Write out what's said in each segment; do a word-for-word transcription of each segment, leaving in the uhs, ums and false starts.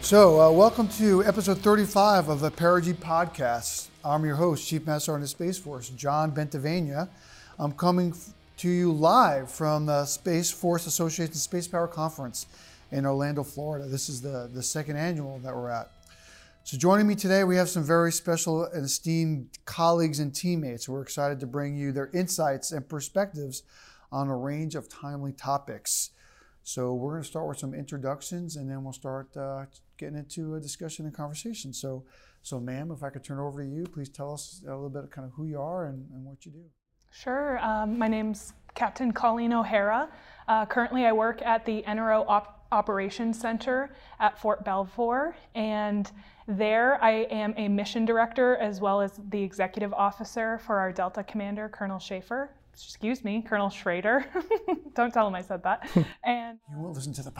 So, uh, welcome to episode thirty-five of the Perigee Podcast. I'm your host, Chief Master Sergeant of the Space Force, John Bentavania. I'm coming f- to you live from the Space Force Association Space Power Conference in Orlando, Florida. This is the, the second annual that we're at. So joining me today, we have some very special and esteemed colleagues and teammates. We're excited to bring you their insights and perspectives on a range of timely topics. So we're going to start with some introductions, and then we'll start uh, getting into a discussion and conversation. So, so ma'am, if I could turn over to you, please tell us a little bit of kind of who you are and, and what you do. Sure. Um, my name's Captain Colleen O'Hara. Uh, currently, I work at the N R O Op- Operations Center at Fort Belvoir, and there I am a mission director as well as the executive officer for our Delta Commander, Colonel Schaefer. Excuse me, Colonel Schrader. Don't tell him I said that. And you won't listen to the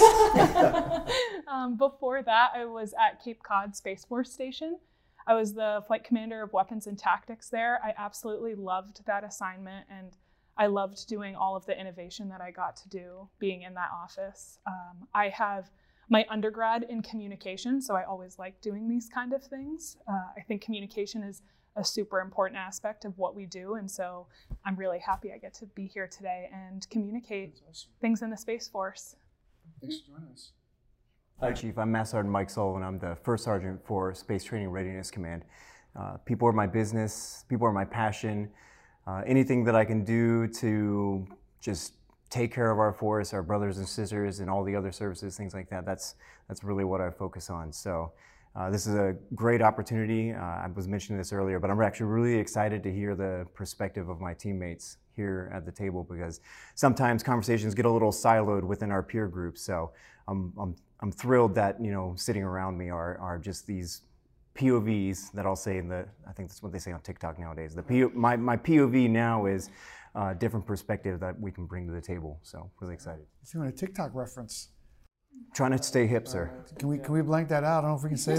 podcast. um, before that, I was at Cape Cod Space Force Station. I was the flight commander of weapons and tactics there. I absolutely loved that assignment, and I loved doing all of the innovation that I got to do being in that office. Um, I have my undergrad in communication, so I always like doing these kind of things. Uh, I think communication is a super important aspect of what we do, and so I'm really happy I get to be here today and communicate awesome. things in the Space Force. Thanks for joining us. Hi, Chief. I'm Master Sergeant Mike Sullivan. I'm the First Sergeant for Space Training Readiness Command. Uh, people are my business. People are my passion. Uh, anything that I can do to just take care of our force, our brothers and sisters, and all the other services, things like that, that's, that's really what I focus on. So. Uh, this is a great opportunity. Uh, I was mentioning this earlier, but I'm actually really excited to hear the perspective of my teammates here at the table, because sometimes conversations get a little siloed within our peer groups. So I'm, I'm, I'm thrilled that, you know, sitting around me are, are just these P O Vs that I'll say in the, I think that's what they say on TikTok nowadays. The P O, my, my P O V now is a different perspective that we can bring to the table. So really excited. If you want a TikTok reference. Trying to stay hip, sir. Uh, can we can we blank that out? I don't know if we can say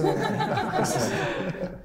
that.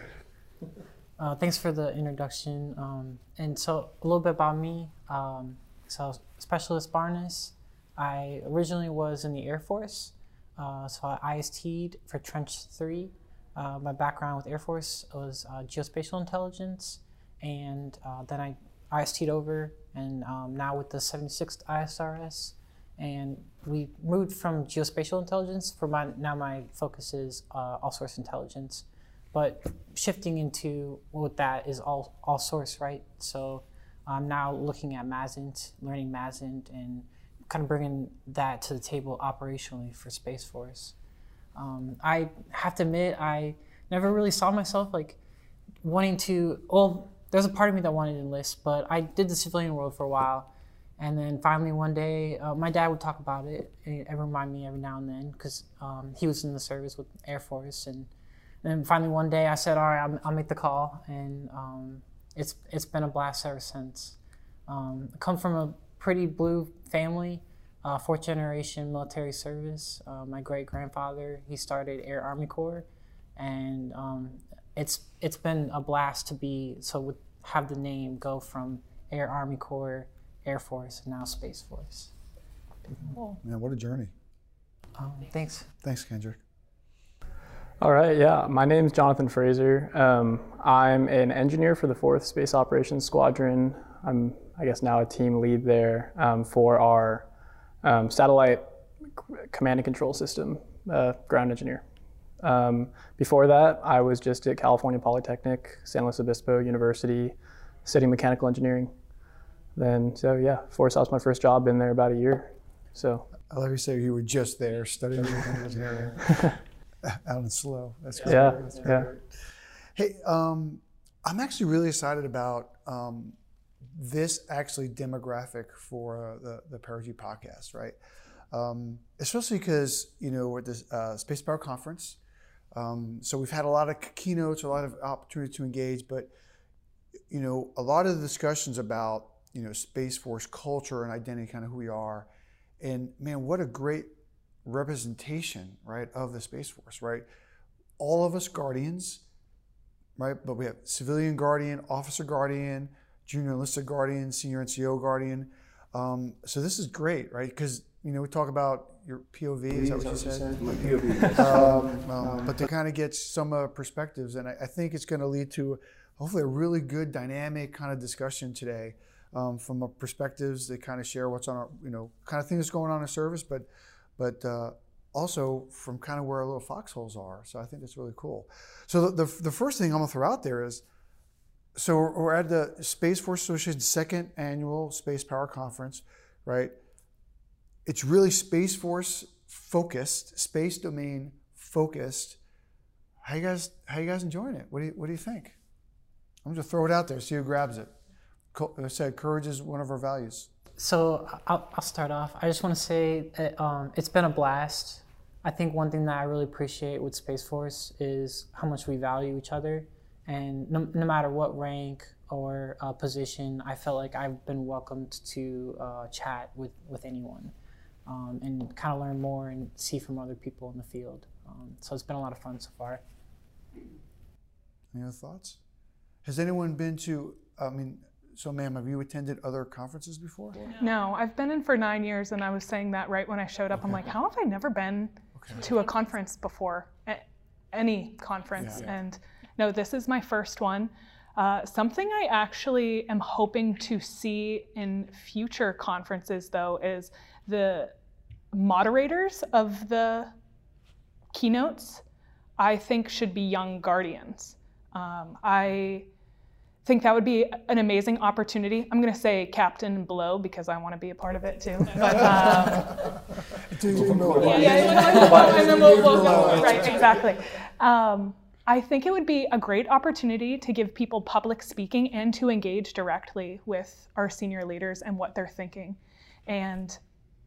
uh, thanks for the introduction. Um, and so a little bit about me. Um, so Specialist Barnes. I originally was in the Air Force. Uh, so I I S T'd for Trench three. Uh, my background with Air Force was uh, geospatial intelligence. And uh, then I I S T'd over, and um, now with the seventy-sixth I S R S. And we moved from geospatial intelligence. For my now, my focus is uh, all source intelligence, but shifting into what that is all all source, right? So I'm now looking at MASINT, learning MASINT, and kind of bringing that to the table operationally for Space Force. Um, I have to admit, I never really saw myself like wanting to. Well, there's a part of me that wanted to enlist, but I did the civilian world for a while. And then finally one day, uh, my dad would talk about it and remind me every now and then, because um, he was in the service with Air Force. And, and then finally one day I said, all right, I'll, I'll make the call. And um, it's it's been a blast ever since. Um, I come from a pretty blue family, uh, fourth generation military service. Uh, my great grandfather, he started Air Army Corps. And um, it's it's been a blast to be, so with, have the name go from Air Army Corps, Air Force, and now Space Force. Cool. Man, what a journey. Um, thanks. Thanks, Kendrick. All right, yeah, my name's Jonathan Fraser. Um, I'm an engineer for the fourth Space Operations Squadron. I'm, I guess, now a team lead there um, for our um, satellite command and control system, uh, ground engineer. Um, before that, I was just at California Polytechnic, San Luis Obispo University, studying mechanical engineering. Then, so yeah, Force House, my first job, been there about a year. So I love you say you were just there studying engineering out in SLO. That's great. Yeah, That's yeah. great. Hey, um, I'm actually really excited about um, this actually demographic for uh, the the Perigee podcast, right? Um, especially because you know we're at this uh, Space Power Conference, um, so we've had a lot of keynotes, a lot of opportunity to engage, but you know a lot of the discussions about you know, Space Force culture and identity, kind of who we are. And man, what a great representation, right, of the Space Force, right? All of us guardians, right? But we have civilian guardian, officer guardian, junior enlisted guardian, senior N C O guardian. Um, so this is great, right? Because, you know, we talk about your P O V, is that what you said? My P O V. um, um, but to kind of get some uh, perspectives, and I, I think it's going to lead to hopefully a really good dynamic kind of discussion today um, from a perspectives that kind of share what's on our, you know, kind of things that's going on in service, but but uh, also from kind of where our little foxholes are. So I think that's really cool. So the, the, the first thing I'm going to throw out there is, so we're at the Space Force Association's second annual Space Power Conference, right? It's really Space Force focused, space domain focused. How you guys, how you guys enjoying it? What do you, what do you think? I'm just throw it out there, see who grabs it. Like I said, courage is one of our values. So I'll, I'll start off. I just want to say that, um, it's been a blast. I think one thing that I really appreciate with Space Force is how much we value each other. And no, no matter what rank or uh, position, I felt like I've been welcomed to uh, chat with, with anyone um, and kind of learn more and see from other people in the field. Um, so it's been a lot of fun so far. Any other thoughts? Has anyone been to, I mean, so ma'am, have you attended other conferences before? No, I've been in for nine years, and I was saying that right when I showed up. I'm like, how have I never been okay. to a conference before? A- any conference. Yeah. And no, this is my first one. Uh, something I actually am hoping to see in future conferences, though, is the moderators of the keynotes, I think should be young guardians. Um, I think that would be an amazing opportunity. I'm going to say captain below because I want to be a part of it too. But, um, yeah, yeah, and then we'll, we'll go. Right, exactly. Um, I think it would be a great opportunity to give people public speaking and to engage directly with our senior leaders and what they're thinking. And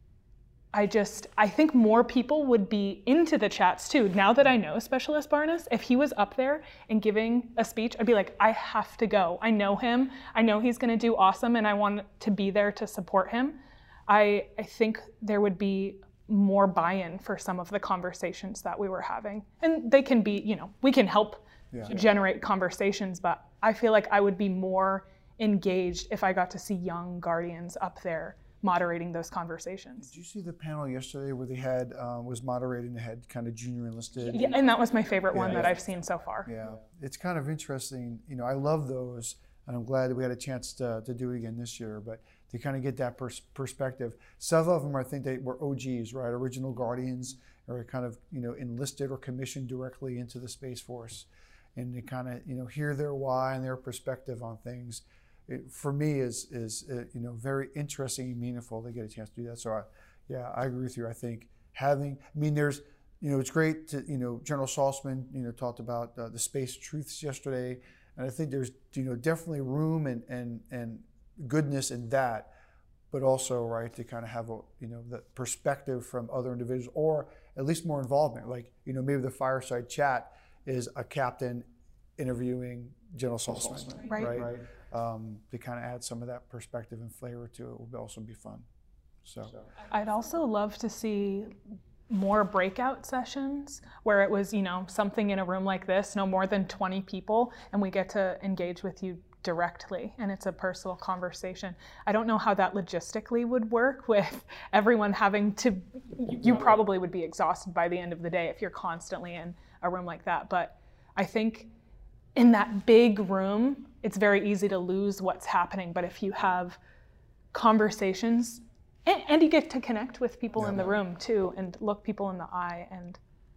I just, I think more people would be into the chats too. Now that I know Specialist Barnes, if he was up there and giving a speech, I'd be like, I have to go. I know him. I know he's gonna do awesome and I want to be there to support him. I, I think there would be more buy-in for some of the conversations that we were having. And they can be, you know, we can help yeah. generate conversations, but I feel like I would be more engaged if I got to see young guardians up there moderating those conversations. Did you see the panel yesterday where they had, um, was moderating, they had kind of junior enlisted? Yeah, and that was my favorite one yeah, that I've seen so far. Yeah, it's kind of interesting. You know, I love those, and I'm glad that we had a chance to, to do it again this year, but to kind of get that pers- perspective. Some of them, I think they were O Gs, right? Original Guardians, or kind of, you know, enlisted or commissioned directly into the Space Force. And to kind of, you know, hear their why and their perspective on things. It, for me, is is uh, you know, very interesting and meaningful to get a chance to do that. So, I, yeah, I agree with you. I think having, I mean, there's, you know, it's great to, you know, General Saltzman, you know, talked about uh, the space truths yesterday, and I think there's, you know, definitely room and and and goodness in that, but also, right, to kind of have a, you know, the perspective from other individuals, or at least more involvement. Like, you know, maybe the fireside chat is a captain interviewing General Saltzman, right? right? right. Um, to kind of add some of that perspective and flavor to it would also be fun. So I'd also love to see more breakout sessions where it was, you know, something in a room like this, no more than twenty people, and we get to engage with you directly, and it's a personal conversation. I don't know how that logistically would work with everyone having to, you probably would be exhausted by the end of the day if you're constantly in a room like that, but I think in that big room, it's very easy to lose what's happening. But if you have conversations, and, and you get to connect with people yeah, in the room too, and look people in the eye. And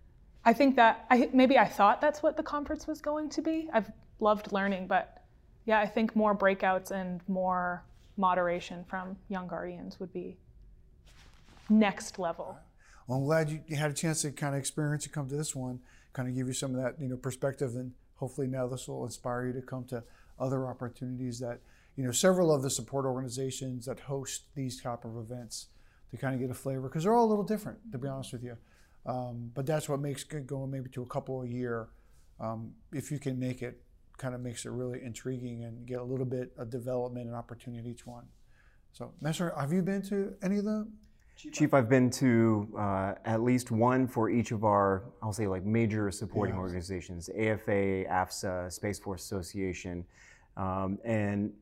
I think that, I maybe I thought that's what the conference was going to be. I've loved learning, but yeah, I think more breakouts and more moderation from young guardians would be next level. Well, I'm glad you had a chance to kind of experience and come to this one, kind of give you some of that, you know, perspective, and hopefully now this will inspire you to come to other opportunities that, you know, several of the support organizations that host these type of events, to kind of get a flavor, because they're all a little different, to be honest with you. Um, but that's what makes it going maybe to a couple a year, um, if you can make it, kind of makes it really intriguing and get a little bit of development and opportunity each one. So, Messer, have you been to any of them? Chief, I've been to uh, at least one for each of our, I'll say, like major supporting yes. organizations, A F A, AFSA, Space Force Association, um, and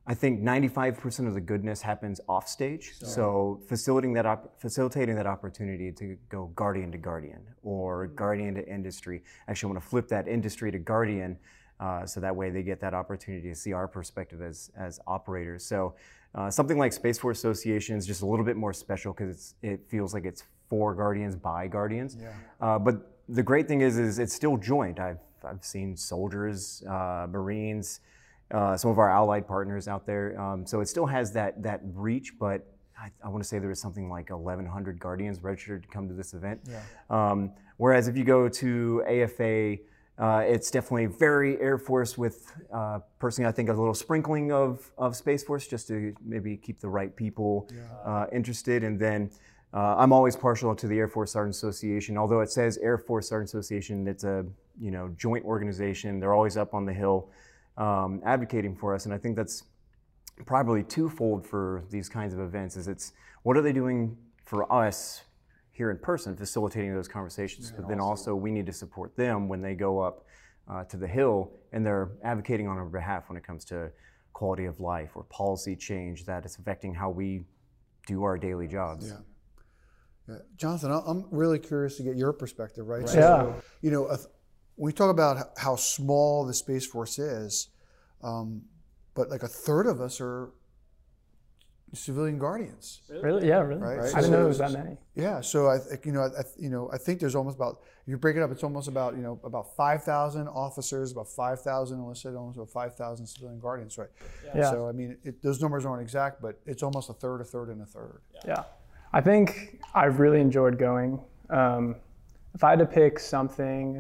I think ninety-five percent of the goodness happens off stage. So, so facilitating that op- facilitating that opportunity to go guardian to guardian or guardian to industry. Actually, I want to flip that industry to guardian, uh, so that way they get that opportunity to see our perspective as as operators. So uh, something like Space Force Association is just a little bit more special because it feels like it's for guardians by guardians. Yeah. Uh, but the great thing is, is it's still joint. I've I've seen soldiers, uh, Marines. Uh, some of our allied partners out there. Um, so it still has that that reach, but I, I want to say there was something like eleven hundred Guardians registered to come to this event. Yeah. Um, whereas if you go to A F A, uh, it's definitely very Air Force with, uh, personally, I think a little sprinkling of, of Space Force just to maybe keep the right people yeah. uh, interested. And then uh, I'm always partial to the Air Force Sergeant Association. Although it says Air Force Sergeant Association, it's a you know joint organization. They're always up on the Hill. Um, advocating for us, and I think that's probably twofold for these kinds of events. Is it's what are they doing for us here in person, facilitating those conversations, yeah, but then also, also we need to support them when they go up uh, to the Hill and they're advocating on our behalf when it comes to quality of life or policy change that is affecting how we do our daily jobs. Yeah. Yeah. Jonathan, I'm really curious to get your perspective, right? right. So, yeah. You know, a, when we talk about how small the Space Force is, um, but like a third of us are civilian guardians. Really? Yeah, really. Right? I So, didn't know there was that many. Yeah, so I, you know, I, you know, I think there's almost about, if you break it up, it's almost about, you know, about five thousand officers, about five thousand enlisted, almost about five thousand civilian guardians, right? Yeah. So I mean, it, those numbers aren't exact, but it's almost a third, a third, and a third. Yeah. I think I've really enjoyed going. Um, if I had to pick something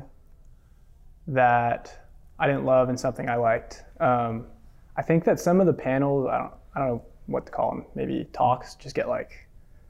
that I didn't love and something I liked, um, I think that some of the panels, I don't, I don't know what to call them, maybe talks, just get like,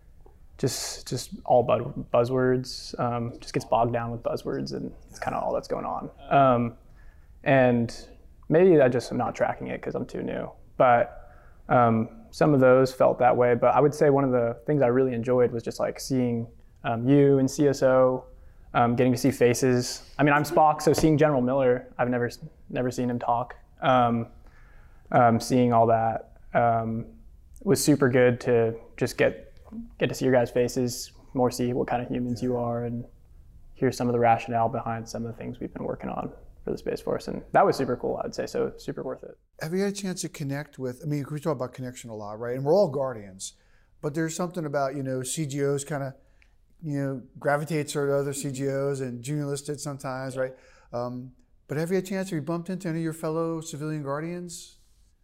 just just all buzz, buzzwords, um, just gets bogged down with buzzwords, and it's kind of all that's going on. Um, and maybe I just am not tracking it because I'm too new, but um, some of those felt that way. But I would say one of the things I really enjoyed was just like seeing um, you and C S O, um, getting to see faces. I mean, I'm Spock, so seeing General Miller, I've never never seen him talk. Um, um, seeing all that um, was super good to just get get to see your guys' faces, more see what kind of humans you are, and hear some of the rationale behind some of the things we've been working on for the Space Force. And that was super cool, I'd say, so super worth it. Have you had a chance to connect with, I mean, we talk about connection a lot, right? And we're all Guardians, but there's something about, you know, C G Os kind of, you know, gravitates toward other C G Os and junior enlisted sometimes, right? Um, but have you had a chance, have you bumped into any of your fellow civilian Guardians?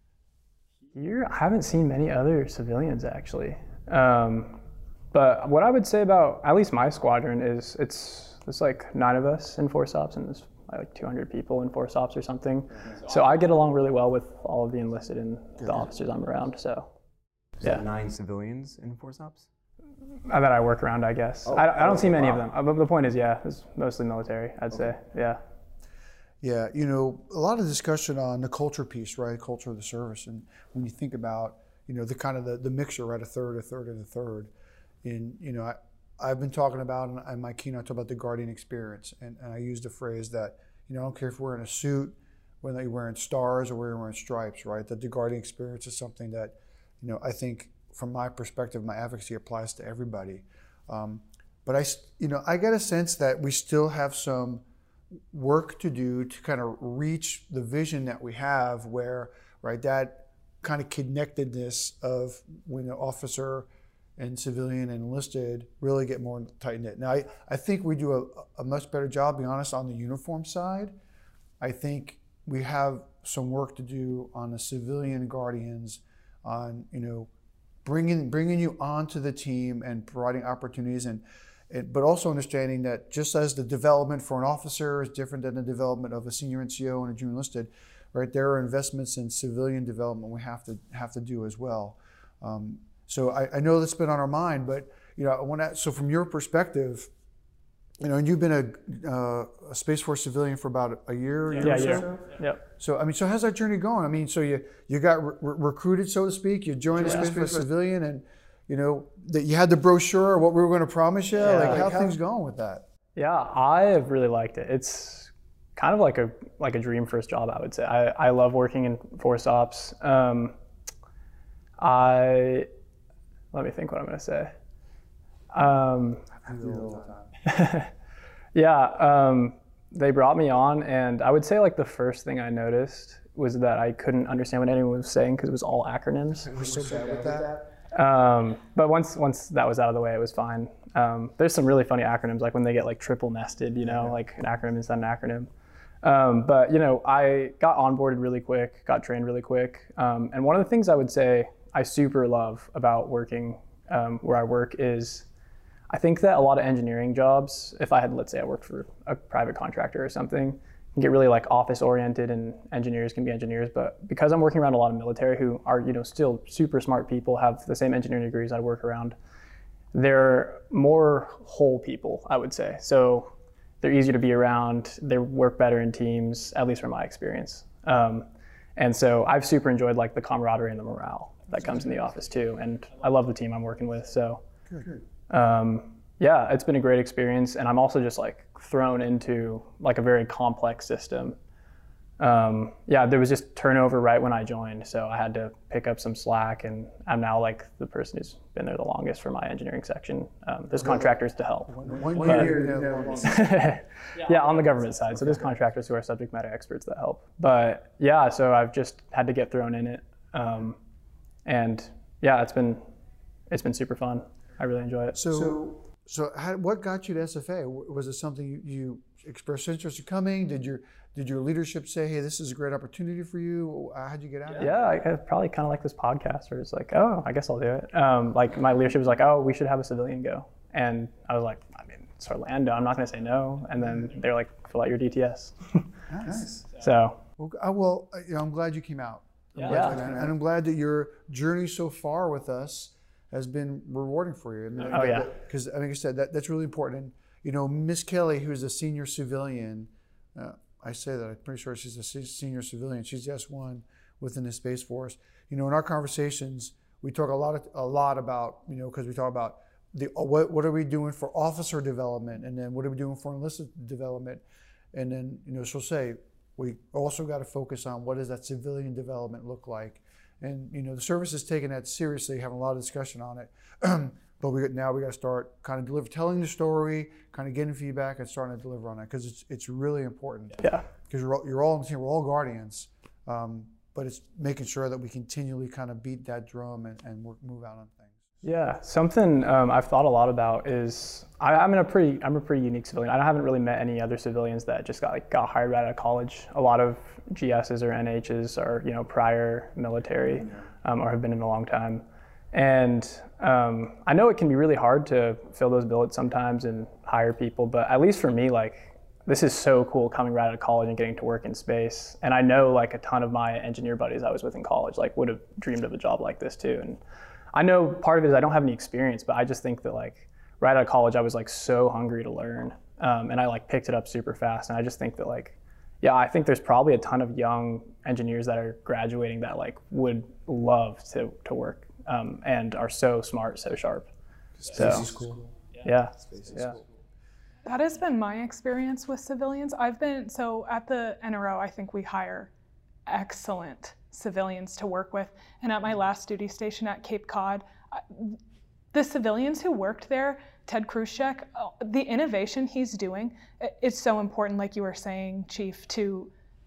Here, I haven't seen many other civilians, actually. Um, but what I would say about at least my squadron is it's there's like nine of us in Force Ops, and there's like two hundred people in Force Ops or something. So I get along really well with all of the enlisted and the officers I'm around. So is yeah, that nine civilians in Force Ops that I work around, I guess. Oh, I, I don't oh, see many wow. of them. But the point is, yeah, it's mostly military, I'd okay. say. Yeah. Yeah, you know, a lot of discussion on the culture piece, right? Culture of the service, and when you think about, you know, the kind of the, the mixture, right? A third, a third, and a third. And, you know, I, I've been talking about, in my keynote, talk about the Guardian experience. And, and I used a phrase that, you know, I don't care if we're in a suit, whether you're wearing stars or whether you're wearing stripes, right? That the Guardian experience is something that, you know, I think from my perspective, my advocacy applies to everybody. Um, but I, you know, I get a sense that we still have some work to do to kind of reach the vision that we have where, right, that kind of connectedness of when an officer and civilian and enlisted really get more tight-knit. Now, I, I think we do a, a much better job, to be honest, on the uniform side. I think we have some work to do on the civilian Guardians, on, you know, bringing bringing you onto the team and providing opportunities, and, and but also understanding that just as the development for an officer is different than the development of a senior N C O and a junior enlisted, right? There are investments in civilian development we have to have to do as well. Um, so I, I know that's been on our mind, but you know, I want to. So from your perspective, you know, and you've been a, uh, a Space Force civilian for about a year, yeah, year yeah, or so. Yeah. Yep. So I mean, so how's that journey going? I mean, so you you got re- recruited, so to speak. You joined yeah. the Space Force civilian, and you know that you had the brochure, what we were going to promise you. Yeah. Like, how like things how, going with that? Yeah, I have really liked it. It's kind of like a like a dream first job, I would say. I, I love working in Force Ops. Um, I, let me think what I'm going to say. Um, yeah, um, they brought me on, and I would say like the first thing I noticed was that I couldn't understand what anyone was saying because it was all acronyms. We're so bad with that. Um, but once once that was out of the way, it was fine. Um, there's some really funny acronyms, like when they get like triple nested, you know, like an acronym is not an acronym. Um, but you know, I got onboarded really quick, got trained really quick, um, and one of the things I would say I super love about working um, where I work is I think that a lot of engineering jobs, if I had, let's say I worked for a private contractor or something, can get really like office oriented and engineers can be engineers. But because I'm working around a lot of military who are, you know, still super smart people, have the same engineering degrees I work around, they're more whole people, I would say. So they're easier to be around, they work better in teams, at least from my experience. Um, and so I've super enjoyed like the camaraderie and the morale that comes in the office too. And I love the team I'm working with, so. Good. Um, yeah, it's been a great experience, and I'm also just like thrown into like a very complex system. Um, yeah, there was just turnover right when I joined, so I had to pick up some slack, and I'm now like the person who's been there the longest for my engineering section. Um, there's contractors to help. One But- year, yeah, on the government side, so there's contractors who are subject matter experts that help. But yeah, so I've just had to get thrown in it, um, and yeah, it's been it's been super fun. I really enjoy it. So, so how, what got you to S F A? Was it something you, you expressed interest in coming? Did your did your leadership say, "Hey, this is a great opportunity for you"? How'd you get out? Yeah, I, I probably kind of like this podcast, where it's like, oh, I guess I'll do it. Um, like my leadership was like, oh, we should have a civilian go, and I was like, I mean, it's Orlando, I'm not going to say no. And then they're like, fill out your D T S. Nice. So Well, I, well, you know, I'm glad you came out. I'm Yeah. glad you Yeah. came out. And I'm glad that your journey so far with us has been rewarding for you. I mean, Oh, yeah. Because, like I said, that, that's really important. And, you know, Miss Kelly, who's a senior civilian, uh, I say that, I'm pretty sure she's a se- senior civilian. She's S one within the Space Force. You know, in our conversations, we talk a lot, of, a lot about, you know, because we talk about the what, what are we doing for officer development, and then what are we doing for enlisted development, and then, you know, she'll say, we also got to focus on what does that civilian development look like. And, you know, the service is taking that seriously, having a lot of discussion on it. But we now we got to start kind of deliver, telling the story, kind of getting feedback, and starting to deliver on it, because it's it's really important. yeah, Because you're all, you're all on the team, we're all guardians, um, but it's making sure that we continually kind of beat that drum and, and work, move out on things. yeah. Something um, I've thought a lot about is I, I'm in a pretty I'm a pretty unique civilian. I haven't really met any other civilians that just got like got hired right out of college. A lot of G S's or N H's are, you know, prior military um, or have been in a long time. And um, I know it can be really hard to fill those billets sometimes and hire people, but at least for me, like, this is so cool coming right out of college and getting to work in space. And I know like a ton of my engineer buddies I was with in college like would have dreamed of a job like this too. And I know part of it is I don't have any experience, but I just think that like right out of college I was like so hungry to learn, um, and I like picked it up super fast. And I just think that like, yeah, I think there's probably a ton of young engineers that are graduating that like would love to to work. Um, and are so smart, so sharp. Space So, is cool. yeah, Space is yeah. cool. That has been my experience with civilians. I've been, so at the N R O, I think we hire excellent civilians to work with. And at my last duty station at Cape Cod, I- the civilians who worked there, Ted Khrushchev, oh, the innovation he's doing, i- it's so important, like you were saying, Chief, to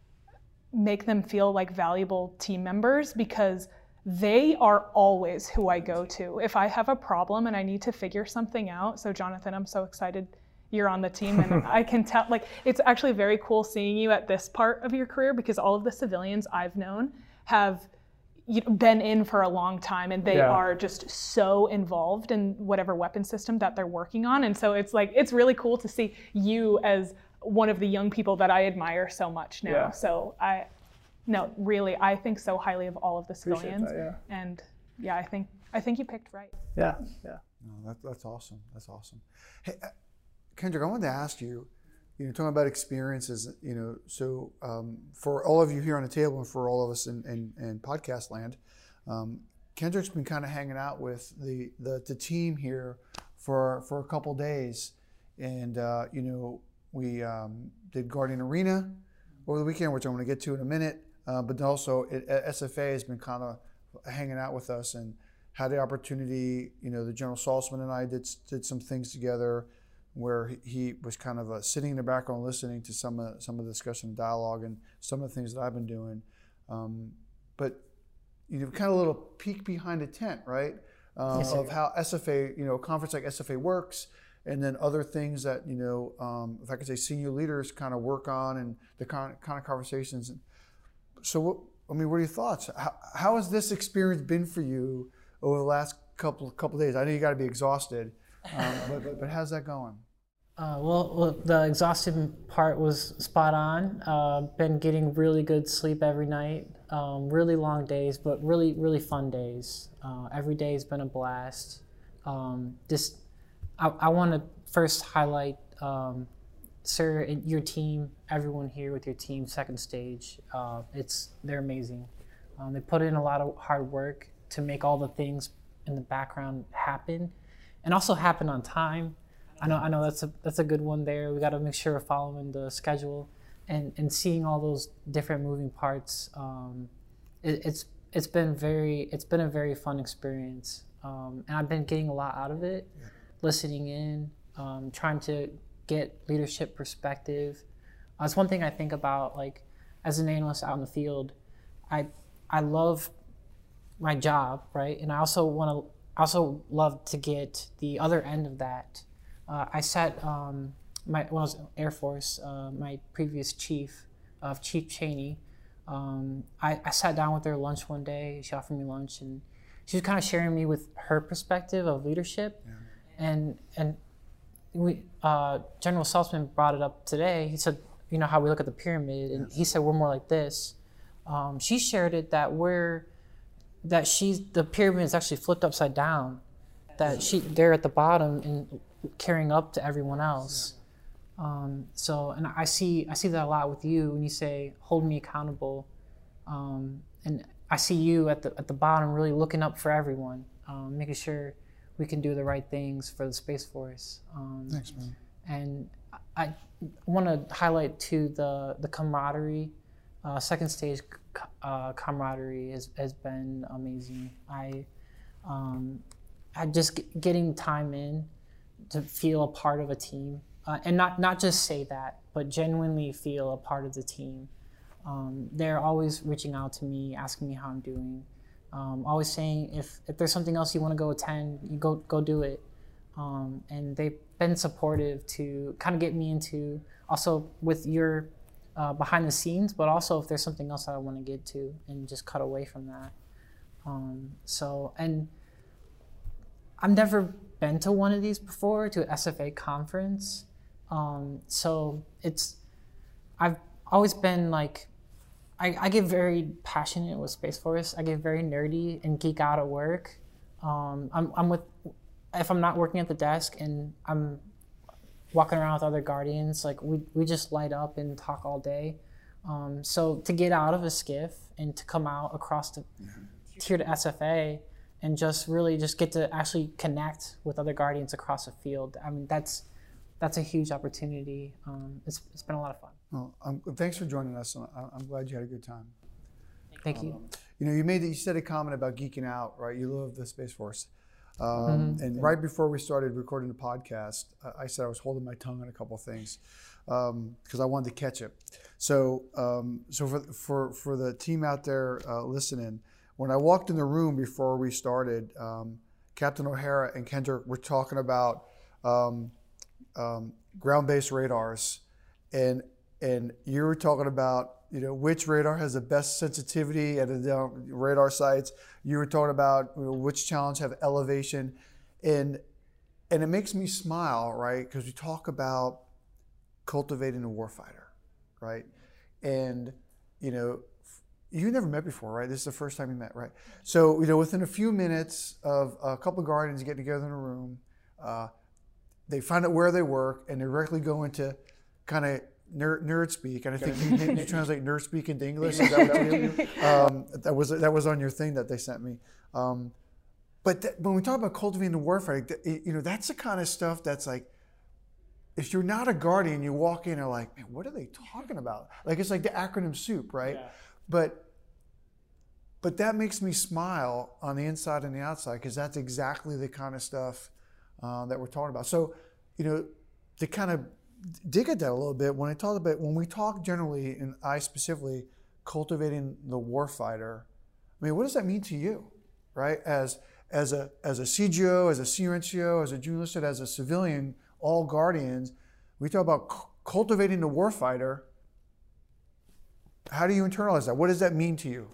make them feel like valuable team members, because they are always who I go to. If I have a problem and I need to figure something out, so Jonathan, I'm so excited you're on the team, and I can tell, like, it's actually very cool seeing you at this part of your career, because all of the civilians I've known have you know, been in for a long time, and they Yeah. are just so involved in whatever weapon system that they're working on. And so it's like, it's really cool to see you as one of the young people that I admire so much now. Yeah. So I, no, really, I think so highly of all of the Appreciate civilians. that, yeah. And yeah, I think I think you picked right. Yeah, yeah. No, that, that's awesome. That's awesome. Hey, uh, Kendrick, I wanted to ask you, you know, talking about experiences, you know, so um, for all of you here on the table and for all of us in, in, in podcast land, um, Kendrick's been kind of hanging out with the, the, the team here for, for a couple days. And, uh, you know, we um, did Guardian Arena over the weekend, which I'm going to get to in a minute. Uh, but also, it, S F A has been kind of hanging out with us and had the opportunity. You know, the General Saltzman and I did did some things together, where he, he was kind of uh, sitting in the background listening to some of some of the discussion and dialogue and some of the things that I've been doing. Um, but you know, kind of a little peek behind the tent, right? Uh, yes, of how S F A, you know, a conference like S F A works, and then other things that, you know, um, if I could say senior leaders kind of work on, and the kind, kind of conversations. So, what, I mean, what are your thoughts? How, how has this experience been for you over the last couple couple days? I know you got to be exhausted, um, but, but but how's that going? Uh, well, well, the exhausted part was spot on. Uh, been getting really good sleep every night. Um, really long days, but really, really fun days. Uh, every day has been a blast. Um, just, I, I want to first highlight, um, sir, and your team, everyone here with your team, Second Stage. Uh, it's they're amazing. Um, they put in a lot of hard work to make all the things in the background happen, and also happen on time. I know, I know that's a that's a good one there. We got to make sure we're following the schedule, and, and seeing all those different moving parts. Um, it, it's it's been very it's been a very fun experience, um, and I've been getting a lot out of it, yeah. Listening in, um, trying to get leadership perspective. Uh, it's one thing I think about, like as an analyst out in the field. I I love my job, right, and I also want to also love to get the other end of that. Uh, I sat, um, my, when I was in Air Force, uh, my previous chief, of uh, Chief Cheney, um, I, I sat down with her lunch one day. She offered me lunch, and she was kind of sharing me with her perspective of leadership. Yeah. And and we, uh, General Saltzman brought it up today. He said, you know how we look at the pyramid, and he said we're more like this. Um, she shared it that we're, that she's, the pyramid is actually flipped upside down, that she, they're at the bottom and carrying up to everyone else. Um, so, and I see I see that a lot with you when you say, hold me accountable. Um, and I see you at the at the bottom really looking up for everyone, um, making sure we can do the right things for the Space Force. Um, Thanks, man. And I want to highlight too the, the camaraderie. Uh, second stage uh, camaraderie has, has been amazing. I, um, I just g- getting time in to feel a part of a team, uh, and not, not just say that, but genuinely feel a part of the team. Um, they're always reaching out to me, asking me how I'm doing. Um, always saying if, if there's something else you want to go attend, you go go do it. Um, and they've been supportive to kind of get me into also with your uh, behind the scenes, but also if there's something else I want to get to and just cut away from that. Um, so, and I've never been to one of these before, to an S F A conference. Um, so it's, I've always been like, I, I get very passionate with Space Force. I get very nerdy and geek out at work. Um, I'm, I'm with, if I'm not working at the desk and I'm walking around with other Guardians, like we, we just light up and talk all day. Um, so to get out of a skiff and to come out across the, here to S F A and just really just get to actually connect with other Guardians across the field, I mean, that's, that's a huge opportunity. Um, it's, it's been a lot of fun. Well, um, thanks for joining us. I'm glad you had a good time. Thank you. Um, you know, you made you said a comment about geeking out, right? You love the Space Force. Um, Mm-hmm. And right before we started recording the podcast, uh, I said I was holding my tongue on a couple of things because um, I wanted to catch it. So, um, so for for for the team out there uh, listening, when I walked in the room before we started, um, Captain O'Hara and Kendrick were talking about um, um, ground-based radars, and and you were talking about, you know, which radar has the best sensitivity at the uh, radar sites. You were talking about, you know, which challenge have elevation, and and it makes me smile, right? Because we talk about cultivating a warfighter, right? And you know, you never met before, right? This is the first time you met, right? So you know, within a few minutes of a couple of Guardians getting together in a room, uh, they find out where they work and they directly go into kind of Nerd, nerd speak, and I think you, you translate nerd speak into English. Is that what you do? Um, that was that was on your thing that they sent me. Um, but th- when we talk about cultivating the warfighter, th- you know, that's the kind of stuff that's like, if you're not a Guardian, you walk in and are like, man, what are they talking about? Like it's like the acronym soup, right? Yeah. But but that makes me smile on the inside and the outside, because that's exactly the kind of stuff uh, that we're talking about. So, you know, to kind of dig at that a little bit, when I talk about, when we talk generally, and I specifically, cultivating the warfighter, I mean, what does that mean to you, right? As as a as a C G O, as a senior N C O, as a junior enlisted, as a civilian, all Guardians, we talk about c- cultivating the warfighter. How do you internalize that? What does that mean to you?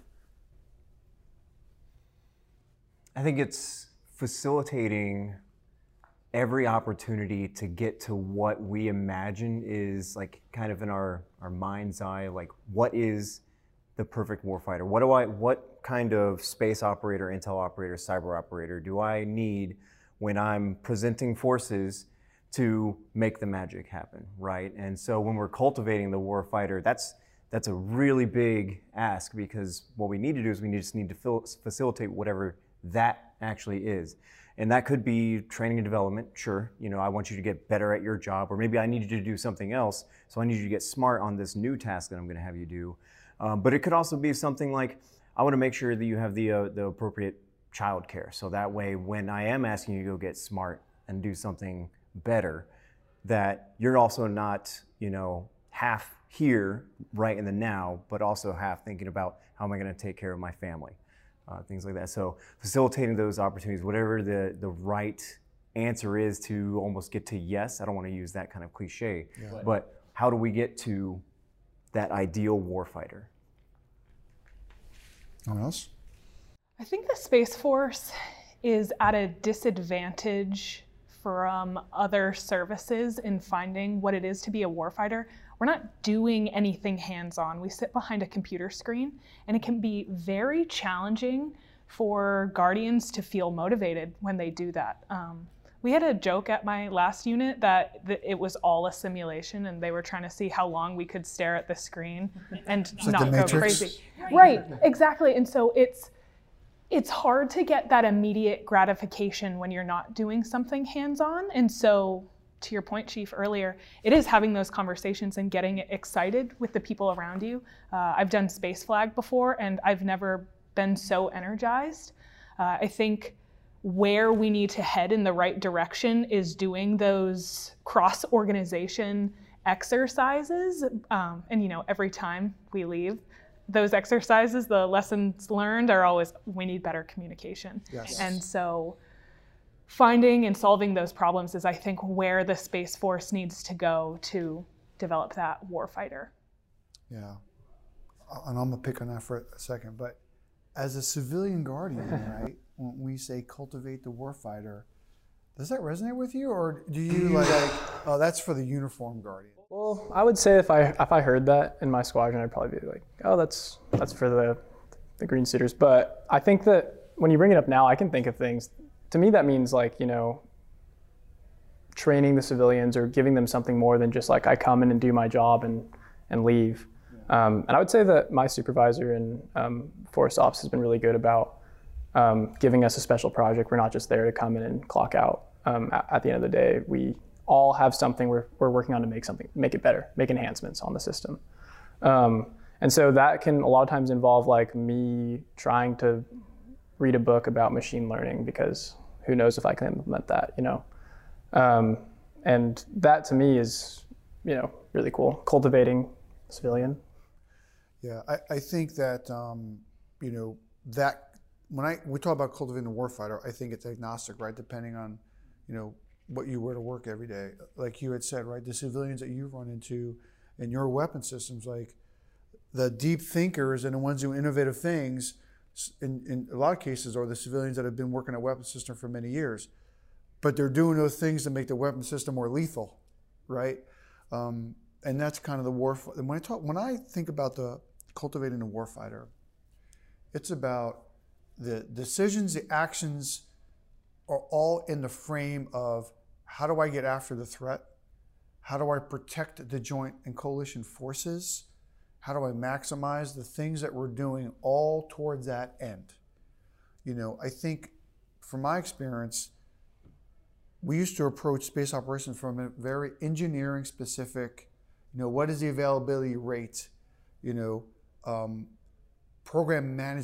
I think it's facilitating every opportunity to get to what we imagine is like kind of in our, our mind's eye, like what is the perfect warfighter? What do I, what kind of space operator, intel operator, cyber operator do I need when I'm presenting forces to make the magic happen, right? And so when we're cultivating the warfighter, that's that's a really big ask, because what we need to do is we just need to fil- facilitate whatever that actually is. And that could be training and development, sure. You know, I want you to get better at your job, or maybe I need you to do something else, so I need you to get smart on this new task that I'm gonna have you do. Um, but it could also be something like, I wanna make sure that you have the, uh, the appropriate childcare, so that way when I am asking you to go get smart and do something better, that you're also not, you know, half here, right in the now, but also half thinking about how am I gonna take care of my family. Uh, things like that. So facilitating those opportunities, whatever the, the right answer is to almost get to yes, I don't want to use that kind of cliche, yeah. But how do we get to that ideal warfighter? Anyone else? I think the Space Force is at a disadvantage from other services in finding what it is to be a warfighter. We're not doing anything hands-on. We sit behind a computer screen, and it can be very challenging for Guardians to feel motivated when they do that. Um, we had a joke at my last unit that, that it was all a simulation, and they were trying to see how long we could stare at the screen and like not the go crazy. Right, exactly. And so it's it's hard to get that immediate gratification when you're not doing something hands-on. And so, to your point, Chief, earlier, it is having those conversations and getting excited with the people around you. Uh, I've done Space Flag before, and I've never been so energized. Uh, I think where we need to head in the right direction is doing those cross-organization exercises. Um, and, you know, every time we leave those exercises, the lessons learned are always, we need better communication. Yes. And so finding and solving those problems is, I think, where the Space Force needs to go to develop that warfighter. Yeah, and I'm gonna pick on that for a second, but as a civilian Guardian, right, when we say cultivate the warfighter, does that resonate with you, or do you like, oh, that's for the uniformed Guardian? Well, I would say if I if I heard that in my squadron, I'd probably be like, oh, that's that's for the the green suiters. But I think that when you bring it up now, I can think of things. To me, that means like, you know, training the civilians or giving them something more than just like I come in and do my job and and leave. Yeah. Um, and I would say that my supervisor in um, Force Ops has been really good about um, giving us a special project. We're not just there to come in and clock out. Um, at, at the end of the day, we all have something we're, we're working on to make something, make it better, make enhancements on the system. Um, and so that can a lot of times involve like me trying to read a book about machine learning, because who knows if I can implement that, you know? Um, and that to me is, you know, really cool, cultivating civilian. Yeah, I, I think that, um, you know, that when I we talk about cultivating a warfighter, I think it's agnostic, right? Depending on, you know, what you wear to work every day. Like you had said, right, the civilians that you've run into in your weapon systems, like the deep thinkers and the ones who innovative things, in, in a lot of cases, are the civilians that have been working at weapon system for many years, but they're doing those things to make the weapon system more lethal, right? Um, and that's kind of the war. When I talk, when I think about the cultivating a warfighter, it's about the decisions, the actions are all in the frame of how do I get after the threat? How do I protect the joint and coalition forces? How do I maximize the things that we're doing all towards that end? You know, I think from my experience, we used to approach space operations from a very engineering specific, you know, what is the availability rate, you know, um, program management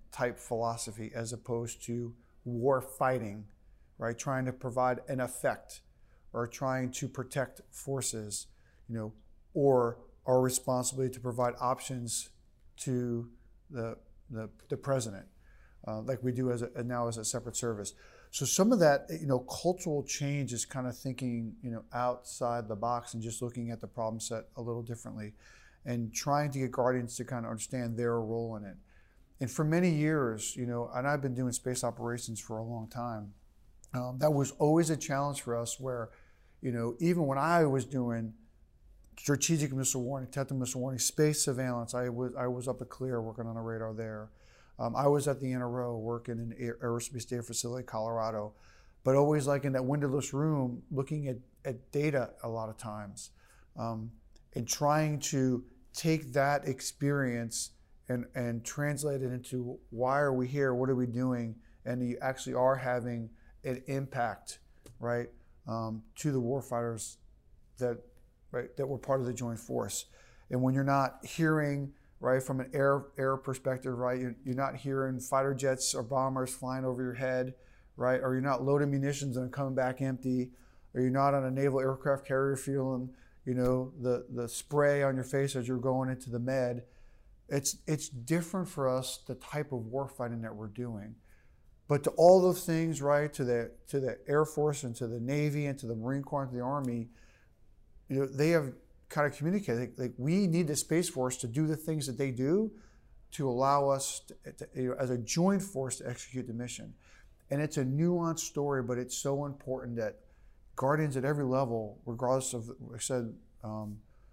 type philosophy as opposed to war fighting, right? Trying to provide an effect or trying to protect forces, you know, or our responsibility to provide options to the the, the president, uh, like we do as a, now as a separate service. So some of that, you know, cultural change is kind of thinking, you know, outside the box and just looking at the problem set a little differently, and trying to get Guardians to kind of understand their role in it. And for many years, you know, and I've been doing space operations for a long time, um, that was always a challenge for us where, you know, even when I was doing strategic missile warning, tactical missile warning, space surveillance, I was I was up at Clear working on a radar there. Um, I was at the N R O working in Air, Aerospace Data Facility, Colorado, but always like in that windowless room looking at, at data a lot of times, um, and trying to take that experience and, and translate it into why are we here, what are we doing, and you actually are having an impact, right, um, to the warfighters that, right, that were part of the joint force. And when you're not hearing, right, from an air air perspective, right, you're, you're not hearing fighter jets or bombers flying over your head, right, or you're not loading munitions and coming back empty, or you're not on a naval aircraft carrier feeling, you know, the, the spray on your face as you're going into the med. It's, it's different for us, the type of warfighting that we're doing. But to all those things, right, to the, to the Air Force and to the Navy and to the Marine Corps and to the Army, you know, they have kind of communicated, like, like we need the Space Force to do the things that they do to allow us, to, to, you know, as a joint force, to execute the mission. And it's a nuanced story, but it's so important that Guardians at every level, regardless of, like I said, um,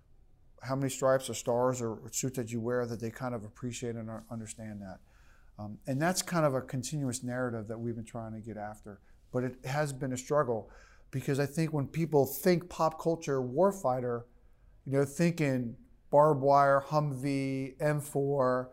how many stripes or stars or suits that you wear, that they kind of appreciate and understand that. Um, and that's kind of a continuous narrative that we've been trying to get after. But it has been a struggle, because I think when people think pop culture warfighter, you know, thinking barbed wire, Humvee, M four,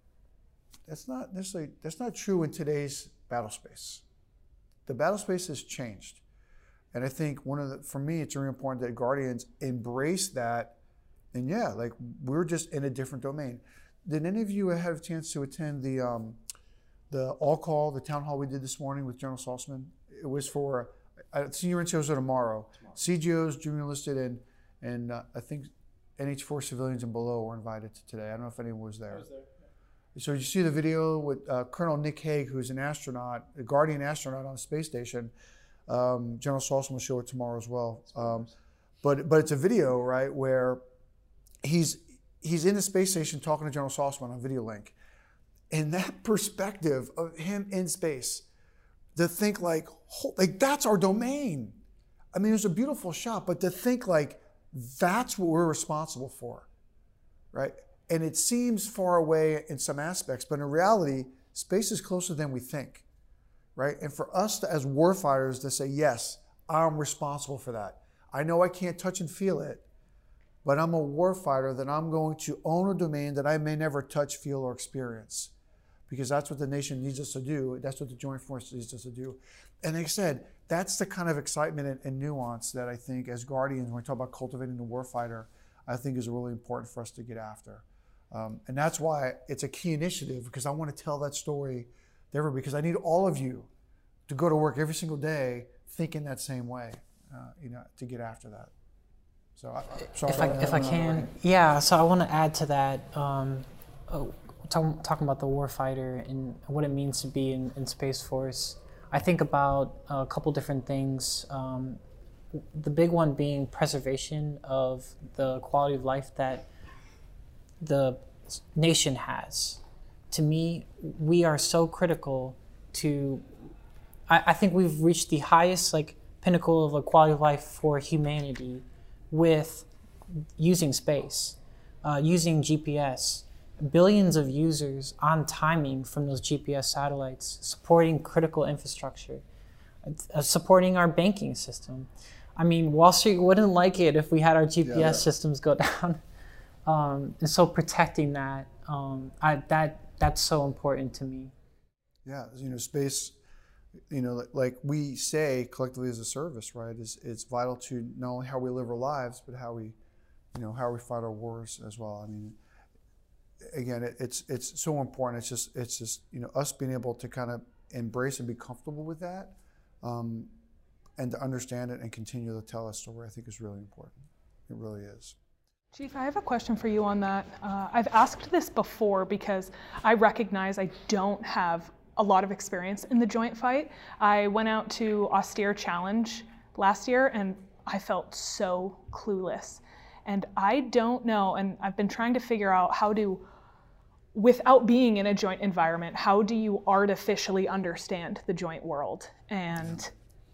that's not necessarily, that's not true in today's battle space. The battle space has changed. And I think one of the, for me, it's really important that Guardians embrace that. And yeah, like, we're just in a different domain. Did any of you have a chance to attend the um, the all call, the town hall we did this morning with General Saltzman? It was for uh, senior N C Os are tomorrow. tomorrow. C G Os, junior enlisted, and and uh, I think N H four civilians and below were invited to today. I don't know if anyone was there. I was there. So you see the video with uh, Colonel Nick Hague, who's an astronaut, a Guardian astronaut on the space station. Um, General Saltzman will show it tomorrow as well. Um, but but it's a video, right, where he's he's in the space station talking to General Saltzman on video link. And that perspective of him in space, to think like, like that's our domain. I mean, it was a beautiful shot, but to think like that's what we're responsible for, right? And it seems far away in some aspects, but in reality, space is closer than we think, right? And for us to, as warfighters, to say, yes, I'm responsible for that. I know I can't touch and feel it, but I'm a warfighter, that I'm going to own a domain that I may never touch, feel, or experience, because that's what the nation needs us to do. That's what the Joint Force needs us to do. And like I said, that's the kind of excitement and, and nuance that I think, as Guardians, when we talk about cultivating the warfighter, I think is really important for us to get after. Um, and that's why it's a key initiative, because I want to tell that story to everybody, because I need all of you to go to work every single day thinking that same way, uh, you know, to get after that. So, I, sorry, if I, if I can, yeah. So I want to add to that, um, oh, talk, talking about the warfighter and what it means to be in, in Space Force. I think about a couple different things. Um, the big one being preservation of the quality of life that the nation has. To me, we are so critical to. I, I think we've reached the highest like pinnacle of a quality of life for humanity with using space, uh, using G P S, billions of users on timing from those G P S satellites, supporting critical infrastructure, uh, supporting our banking system. I mean, Wall Street wouldn't like it if we had our G P S yeah, yeah. systems go down. Um, and so protecting that, um, I, that that's so important to me. Yeah, you know, space, you know, like we say collectively as a service, right, is it's vital to not only how we live our lives, but how we, you know, how we fight our wars as well. I mean, again, it, it's it's so important. It's just it's just you know us being able to kind of embrace and be comfortable with that, um, and to understand it and continue to tell a story. I think is really important. It really is. Chief, I have a question for you on that. Uh, I've asked this before because I recognize I don't have a lot of experience in the joint fight. I went out to Austere Challenge last year and I felt so clueless. And I don't know, and I've been trying to figure out how to, without being in a joint environment, how do you artificially understand the joint world? And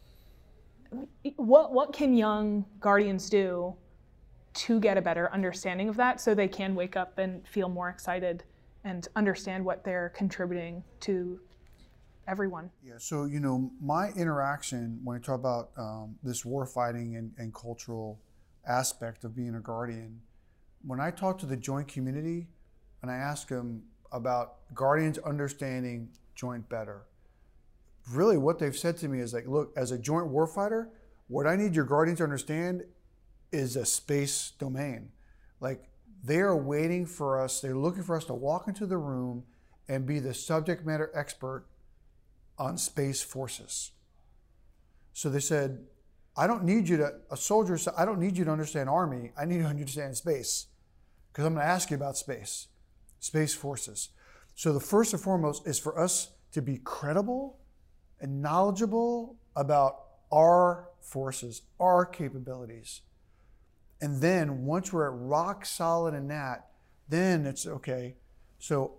what what can young Guardians do to get a better understanding of that so they can wake up and feel more excited and understand what they're contributing to everyone? Yeah, so, you know, my interaction when I talk about um, this war fighting and, and cultural aspect of being a Guardian, when I talk to the joint community and I ask them about Guardians understanding joint better, really what they've said to me is like, look, as a joint warfighter, what I need your Guardians to understand is a space domain. Like, they are waiting for us, they're looking for us to walk into the room and be the subject matter expert on space forces. So they said, I don't need you to, a soldier said, I don't need you to understand Army, I need you to understand space, because I'm gonna ask you about space, space forces. So the first and foremost is for us to be credible and knowledgeable about our forces, our capabilities. And then once we're at rock solid in that, then it's okay. So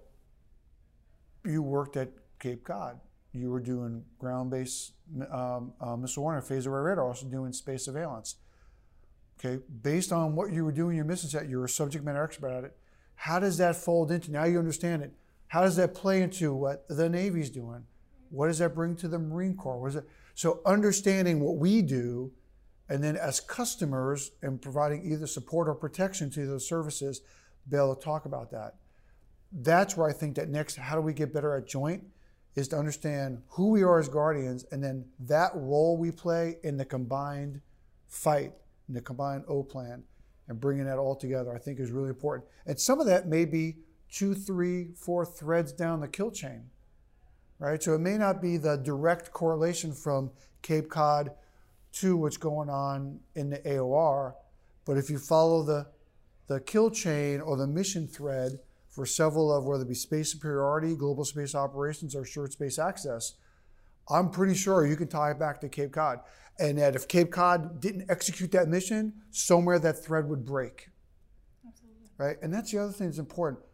you worked at Cape Cod. You were doing ground-based um, uh, missile warning, phased array radar, also doing space surveillance. Okay, based on what you were doing, your mission set, you're a subject matter expert at it. How does that fold into, now you understand it, how does that play into what the Navy's doing? What does that bring to the Marine Corps? What is it? So understanding what we do, and then as customers and providing either support or protection to those services, be able to talk about that. That's where I think that next, how do we get better at joint, is to understand who we are as Guardians, and then that role we play in the combined fight, in the combined O plan, and bringing that all together, I think is really important. And some of that may be two, three, four threads down the kill chain, right? So it may not be the direct correlation from Cape Cod to what's going on in the A O R, but if you follow the, the kill chain or the mission thread for several of, whether it be space superiority, global space operations, or short space access, I'm pretty sure you can tie it back to Cape Cod. And that if Cape Cod didn't execute that mission, somewhere that thread would break. Absolutely. Right? And that's the other thing that's important.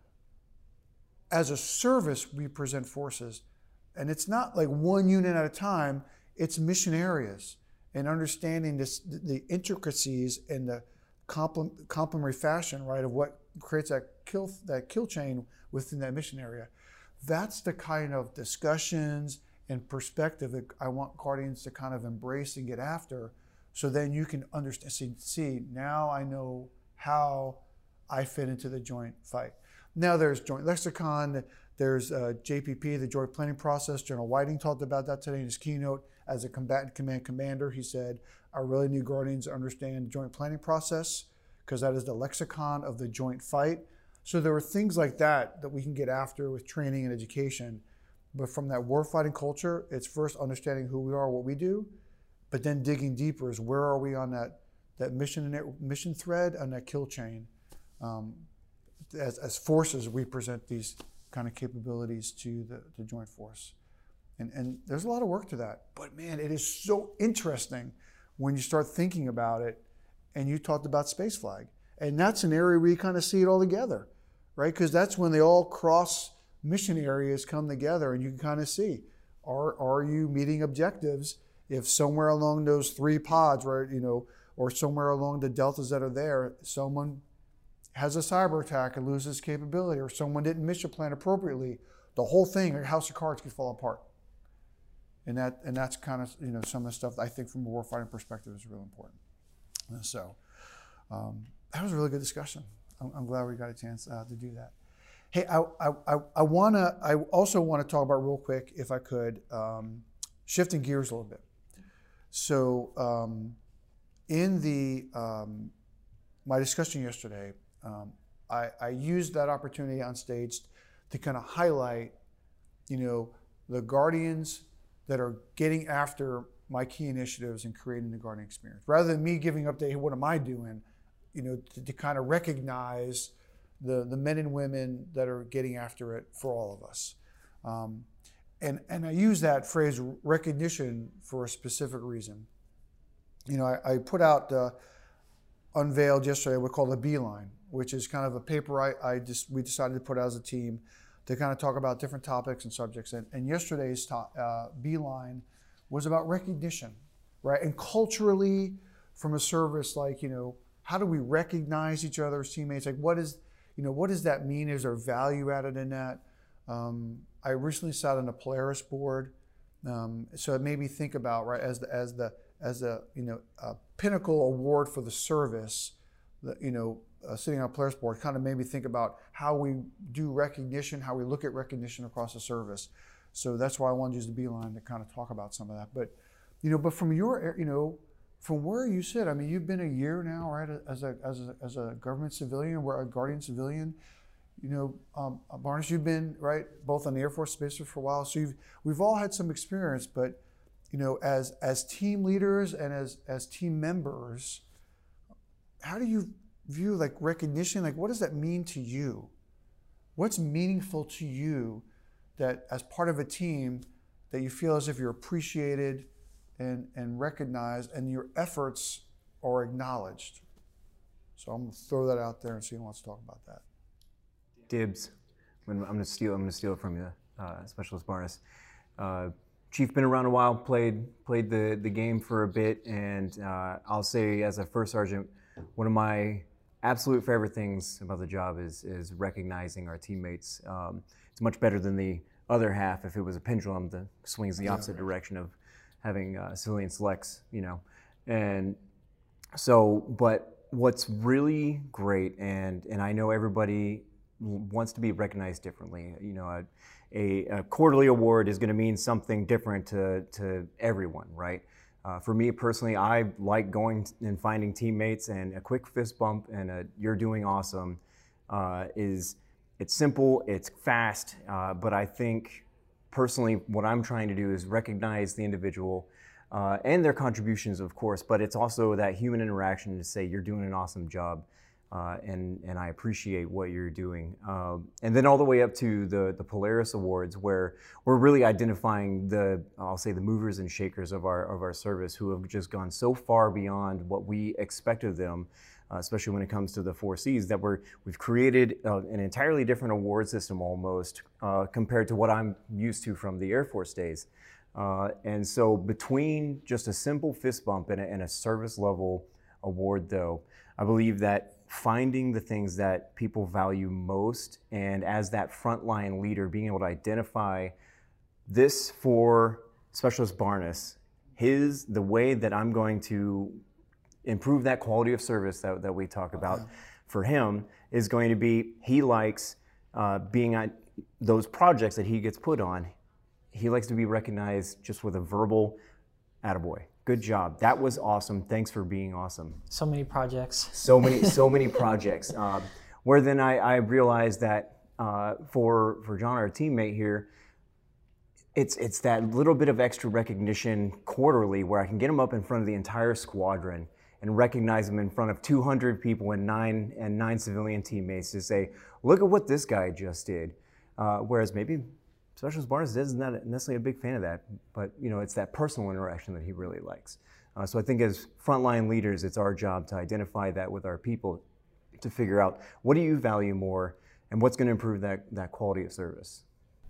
As a service, we present forces. And it's not like one unit at a time, it's mission areas. And understanding this, the intricacies and the complementary fashion, right, of what creates that kill, that kill chain within that mission area. That's the kind of discussions and perspective that I want Guardians to kind of embrace and get after, so then you can understand, see, see now I know how I fit into the joint fight. Now there's joint lexicon, there's uh, J P P, the Joint Planning Process. General Whiting talked about that today in his keynote. As a combatant command commander, he said, I really need Guardians to understand the joint planning process, because that is the lexicon of the joint fight. So there are things like that that we can get after with training and education. But from that warfighting culture, it's first understanding who we are, what we do, but then digging deeper is where are we on that, that mission, mission thread and that kill chain. Um, as, as forces, we present these kind of capabilities to the, the joint force. And, and there's a lot of work to that. But man, it is so interesting when you start thinking about it. And you talked about Space Flag. And that's an area where you kind of see it all together, right? Because that's when they all cross mission areas come together, and you can kind of see, are, are you meeting objectives if somewhere along those three pods, right, you know, or somewhere along the deltas that are there, someone has a cyber attack and loses capability, or someone didn't mission plan appropriately, the whole thing, a house of cards could fall apart. And that and that's kind of, you know, some of the stuff that I think from a warfighting perspective is really important. And so um, that was a really good discussion. I'm, I'm glad we got a chance uh, to do that. Hey, I I, I, I wanna I also want to talk about real quick, if I could, um, shifting gears a little bit. So um, in the um, my discussion yesterday, um, I, I used that opportunity on stage to kind of highlight, you know, the guardians that are getting after my key initiatives and creating the guardian experience. Rather than me giving update, hey, what am I doing? You know, to, to kind of recognize the, the men and women that are getting after it for all of us. Um, and, and I use that phrase recognition for a specific reason. You know, I, I put out, uh, unveiled yesterday what we call the Beeline, which is kind of a paper I, I just, we decided to put out as a team to kind of talk about different topics and subjects. And, and yesterday's to, uh, Beeline was about recognition, right? And culturally, from a service, like, you know, how do we recognize each other as teammates? Like, what is, you know, what does that mean? Is there value added in that? Um, I recently sat on the Polaris board, um, so it made me think about, right, as the as the as a you know a pinnacle award for the service, the, you know, uh, sitting on a Polaris board kind of made me think about how we do recognition, how we look at recognition across the service. So that's why I wanted to use the Beeline to kind of talk about some of that. But, you know, but from your, you know, from where you sit, I mean, you've been a year now, right, as a as a, as a government civilian, or a guardian civilian. You know, um, Barnes, you've been, right, both on the Air Force Space Force for a while. So you've, we've all had some experience, but, you know, as as team leaders and as as team members, how do you view like recognition? Like, what does that mean to you? What's meaningful to you that as part of a team that you feel as if you're appreciated and, and recognized and your efforts are acknowledged? So I'm gonna throw that out there and see who wants to talk about that. Dibs. I'm gonna steal. I'm gonna steal it from you, uh, Specialist Barnes. Uh, Chief, been around a while. Played played the the game for a bit, and uh, I'll say, as a first sergeant, one of my absolute favorite things about the job is is recognizing our teammates. Um, it's much better than the other half if it was a pendulum that swings the opposite yeah, right. direction of having uh, civilian selects, you know. And so, but what's really great, and and I know everybody wants to be recognized differently. You know, a, a, a quarterly award is going to mean something different to to everyone, right? Uh, for me personally, I like going and finding teammates, and a quick fist bump and a "you're doing awesome" uh, is it's simple, it's fast, uh, but I think personally what I'm trying to do is recognize the individual uh, and their contributions, of course, but it's also that human interaction to say you're doing an awesome job. Uh, and, and I appreciate what you're doing. Um, and then all the way up to the, the Polaris Awards, where we're really identifying the, I'll say, the movers and shakers of our of our service, who have just gone so far beyond what we expect of them, uh, especially when it comes to the four C's, that we're, we've created uh, an entirely different award system almost uh, compared to what I'm used to from the Air Force days. Uh, and so between just a simple fist bump and a, and a service level award, though, I believe that finding the things that people value most, and as that frontline leader, being able to identify this for Specialist Barnes, his, the way that I'm going to improve that quality of service that, that we talk about okay. for him is going to be, he likes uh, being on those projects that he gets put on. He likes to be recognized just with a verbal attaboy. Good job. That was awesome. Thanks for being awesome. So many projects. So many, so many projects. Um, where then I, I realized that uh, for for John, our teammate here, it's it's that little bit of extra recognition quarterly where I can get him up in front of the entire squadron and recognize him in front of two hundred people and nine and nine civilian teammates to say, look at what this guy just did. Uh, whereas maybe Specialist Barnes is not necessarily a big fan of that, but you know, it's that personal interaction that he really likes. Uh, so I think as frontline leaders, it's our job to identify that with our people, to figure out what do you value more and what's going to improve that, that quality of service.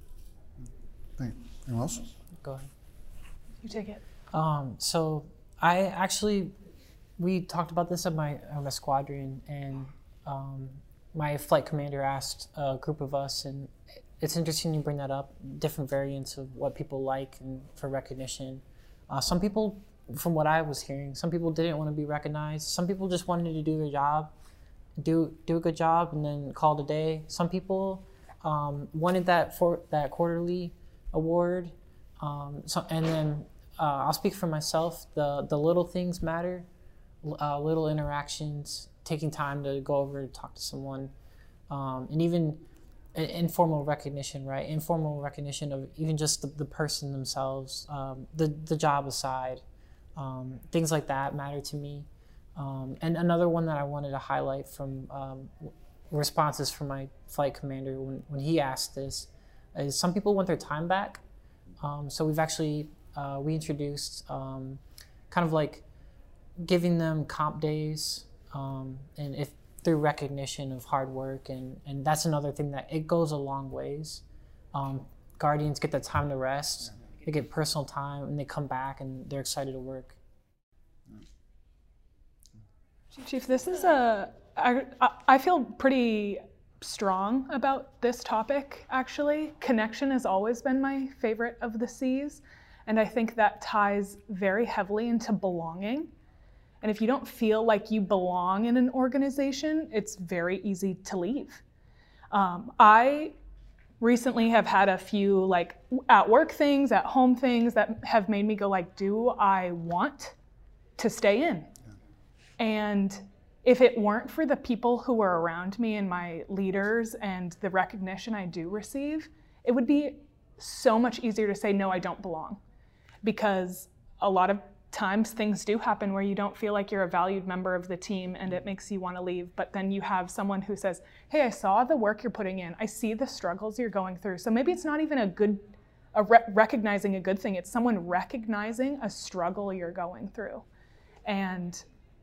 Thank you. Anyone else? Go ahead. You take it. Um, so I actually, we talked about this at my, at my squadron, and um, my flight commander asked a group of us, and it's interesting you bring that up, different variants of what people like and for recognition. Uh, some people, from what I was hearing, some people didn't want to be recognized. Some people just wanted to do their job, do do a good job, and then call it a day. Some people um, wanted that for that quarterly award. Um, so, and then uh, I'll speak for myself. The the little things matter, uh, little interactions, taking time to go over to talk to someone. um, and even informal recognition, right? Informal recognition of even just the, the person themselves, um, the, the job aside, um, things like that matter to me. Um, and another one that I wanted to highlight from um, responses from my flight commander when, when he asked this is some people want their time back. Um, so we've actually, uh, we introduced um, kind of like giving them comp days, um, and if through recognition of hard work, and, and that's another thing that it goes a long ways. Um, Guardians get the time to rest, they get personal time, and they come back and they're excited to work. Chief, this is a, I, I feel pretty strong about this topic, actually. Connection has always been my favorite of the C's, and I think that ties very heavily into belonging. And if you don't feel like you belong in an organization, it's very easy to leave. Um, I recently have had a few like at work things, at home things that have made me go like, do I want to stay in? Yeah. And if it weren't for the people who are around me and my leaders and the recognition I do receive, it would be so much easier to say, no, I don't belong. Because a lot of times things do happen where you don't feel like you're a valued member of the team and it makes you want to leave, but then you have someone who says, hey, I saw the work you're putting in. I see the struggles you're going through. So maybe it's not even a good, a re- recognizing a good thing. It's someone recognizing a struggle you're going through. And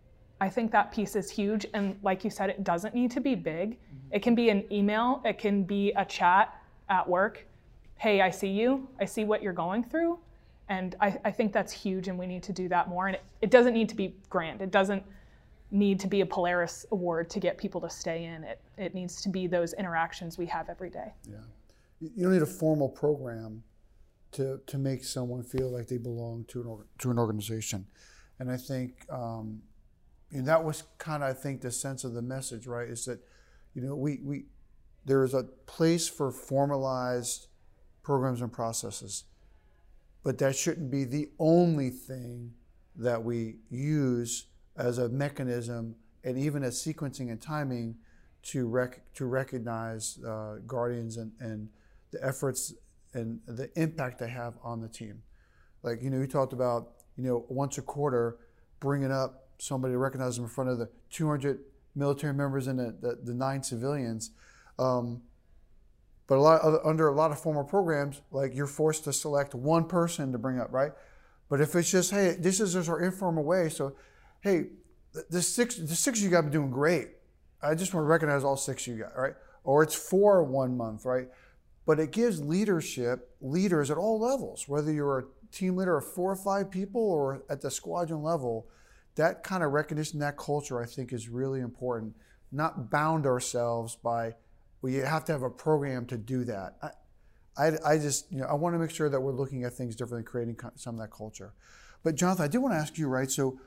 I think that piece is huge. And like you said, it doesn't need to be big. It can be an email. It can be a chat at work. Hey, I see you. I see what you're going through. And I, I think that's huge, and we need to do that more. And it, it doesn't need to be grand. It doesn't need to be a Polaris award to get people to stay in. It it needs to be those interactions we have every day. Yeah, you don't need a formal program to to make someone feel like they belong to an to an organization. And I think um, you know, that was kind of I think the sense of the message, right? Is that you know we we there is a place for formalized programs and processes. But that shouldn't be the only thing that we use as a mechanism and even as sequencing and timing to rec- to recognize uh, Guardians and, and the efforts and the impact they have on the team. Like, you know, you talked about, you know, once a quarter, bringing up somebody to recognize them in front of the two hundred military members and the, the, the nine civilians. Um, But a lot of, under a lot of formal programs, like you're forced to select one person to bring up, right? But if it's just, hey, this is just our informal way. So, hey, the six, the six of you guys are doing great. I just want to recognize all six of you guys, right? Or it's for one month, right? But it gives leadership, leaders at all levels, whether you're a team leader of four or five people or at the squadron level, that kind of recognition, that culture, I think is really important. Not bound ourselves by, well, you have to have a program to do that. I, I, I just, you know, I want to make sure that we're looking at things differently, creating some of that culture. But Jonathan, I do want to ask you, right? So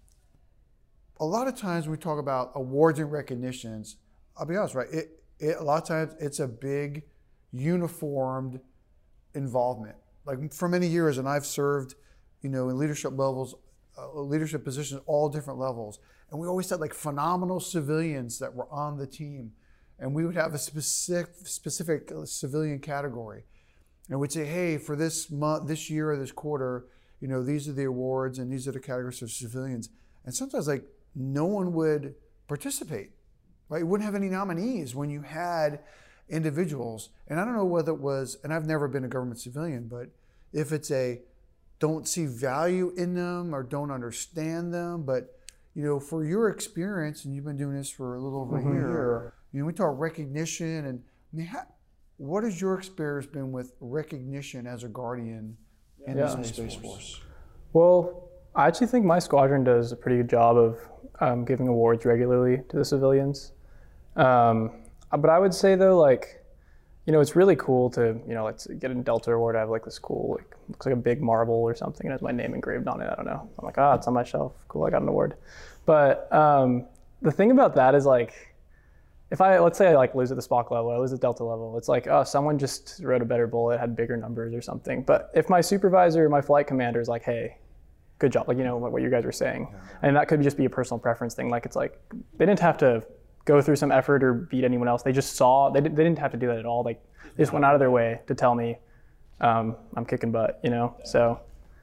a lot of times when we talk about awards and recognitions, I'll be honest, right? It, it a lot of times it's a big, uniformed involvement. Like for many years, and I've served, you know, in leadership levels, uh, leadership positions, all different levels. And we always had like phenomenal civilians that were on the team. And we would have a specific specific civilian category, and we'd say, hey, for this month, this year, or this quarter, you know, these are the awards and these are the categories of civilians. And sometimes, like, no one would participate, right? You wouldn't have any nominees when you had individuals. And I don't know whether it was, and I've never been a government civilian, but if it's a don't see value in them or don't understand them, but you know, for your experience, and you've been doing this for a little over mm-hmm. a year. You know, we talk recognition, and I mean, how, what has your experience been with recognition as a Guardian in yeah. the Space Force? Well, I actually think my squadron does a pretty good job of um, giving awards regularly to the civilians. Um, but I would say though, like, you know, it's really cool to, you know, let's get a Delta award. I have like this cool, like, looks like a big marble or something, and has my name engraved on it. I don't know. I'm like, ah, oh, it's on my shelf. Cool, I got an award. But um, the thing about that is like, if I, let's say I like lose at the Spock level, I lose at Delta level, it's like, oh, someone just wrote a better bullet, had bigger numbers or something. But if my supervisor, my flight commander is like, hey, good job, like, you know, what you guys were saying. Yeah. And that could just be a personal preference thing. Like, it's like, they didn't have to go through some effort or beat anyone else. They just saw, they, did, they didn't have to do that at all. Like, they just went out of their way to tell me um, I'm kicking butt, you know? So,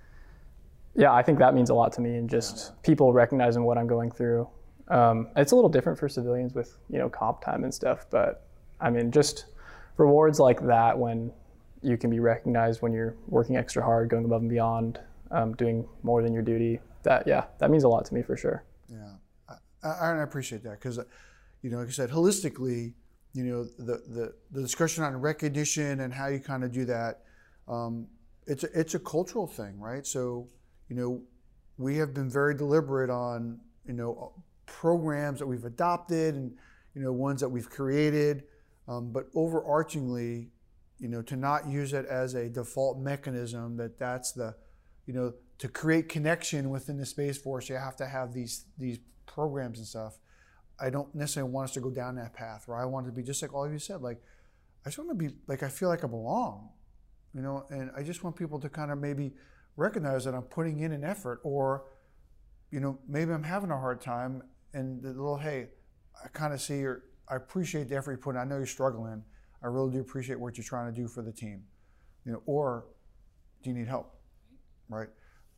yeah, I think that means a lot to me, and just people recognizing what I'm going through. Um, it's a little different for civilians with, you know, comp time and stuff, but I mean, just rewards like that when you can be recognized when you're working extra hard, going above and beyond, um, doing more than your duty. That, yeah, that means a lot to me for sure. Yeah, I, I appreciate that because, you know, like I said, holistically, you know, the, the, the discussion on recognition and how you kind of do that, um, it's a, it's a cultural thing, right? So, you know, we have been very deliberate on, you know, programs that we've adopted and, you know, ones that we've created, um, but overarchingly, you know, to not use it as a default mechanism that that's the, you know, to create connection within the Space Force, you have to have these these programs and stuff. I don't necessarily want us to go down that path, right? I want it to be just like all of you said, like, I just want to be, like, I feel like I belong, you know, and I just want people to kind of maybe recognize that I'm putting in an effort, or, you know, maybe I'm having a hard time and the little, hey, I kind of see your, I appreciate the effort you put in. I know you're struggling. I really do appreciate what you're trying to do for the team, you know, or do you need help, right?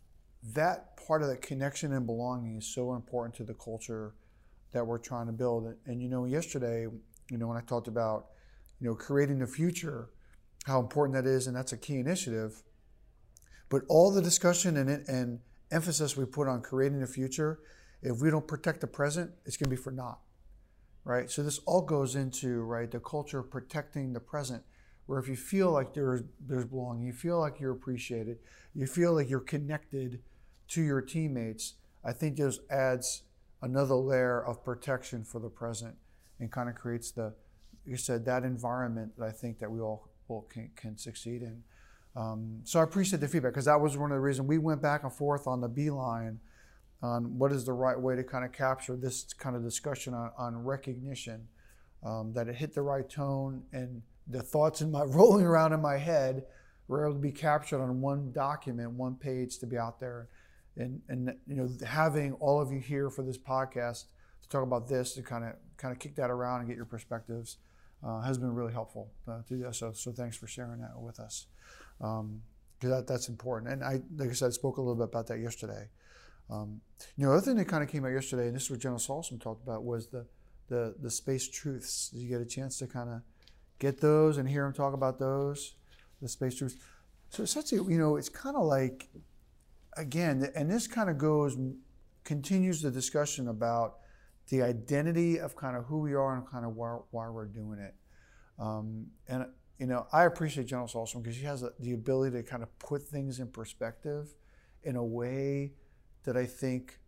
That part of the connection and belonging is so important to the culture that we're trying to build. And, and you know, yesterday, you know, when I talked about, you know, creating the future, how important that is, and that's a key initiative. But all the discussion and, and emphasis we put on creating the future, if we don't protect the present, it's going to be for naught, right? So this all goes into, right, the culture of protecting the present, where if you feel like there's there's belonging, you feel like you're appreciated, you feel like you're connected to your teammates, I think this adds another layer of protection for the present and kind of creates the, like you said, that environment that I think that we all, all can, can succeed in. Um, so I appreciate the feedback because that was one of the reasons we went back and forth on the beeline on what is the right way to kind of capture this kind of discussion on, on recognition, um, that it hit the right tone and the thoughts in my rolling around in my head were able to be captured on one document, one page to be out there. And, and you know, having all of you here for this podcast to talk about this, to kind of kind of kick that around and get your perspectives, uh, has been really helpful uh, to do that. So, so thanks for sharing that with us, because um, that, that's important. And I, like I said, I spoke a little bit about that yesterday. Um, you know, the other thing that kind of came out yesterday, and this is what General Salsom talked about, was the the the space truths. Did you get a chance to kind of get those and hear him talk about those, the space truths? So essentially, you know, it's kind of like, again, and this kind of goes, continues the discussion about the identity of kind of who we are and kind of why, why we're doing it. Um, and, you know, I appreciate General Salsom because she has a, the ability to kind of put things in perspective in a way that I think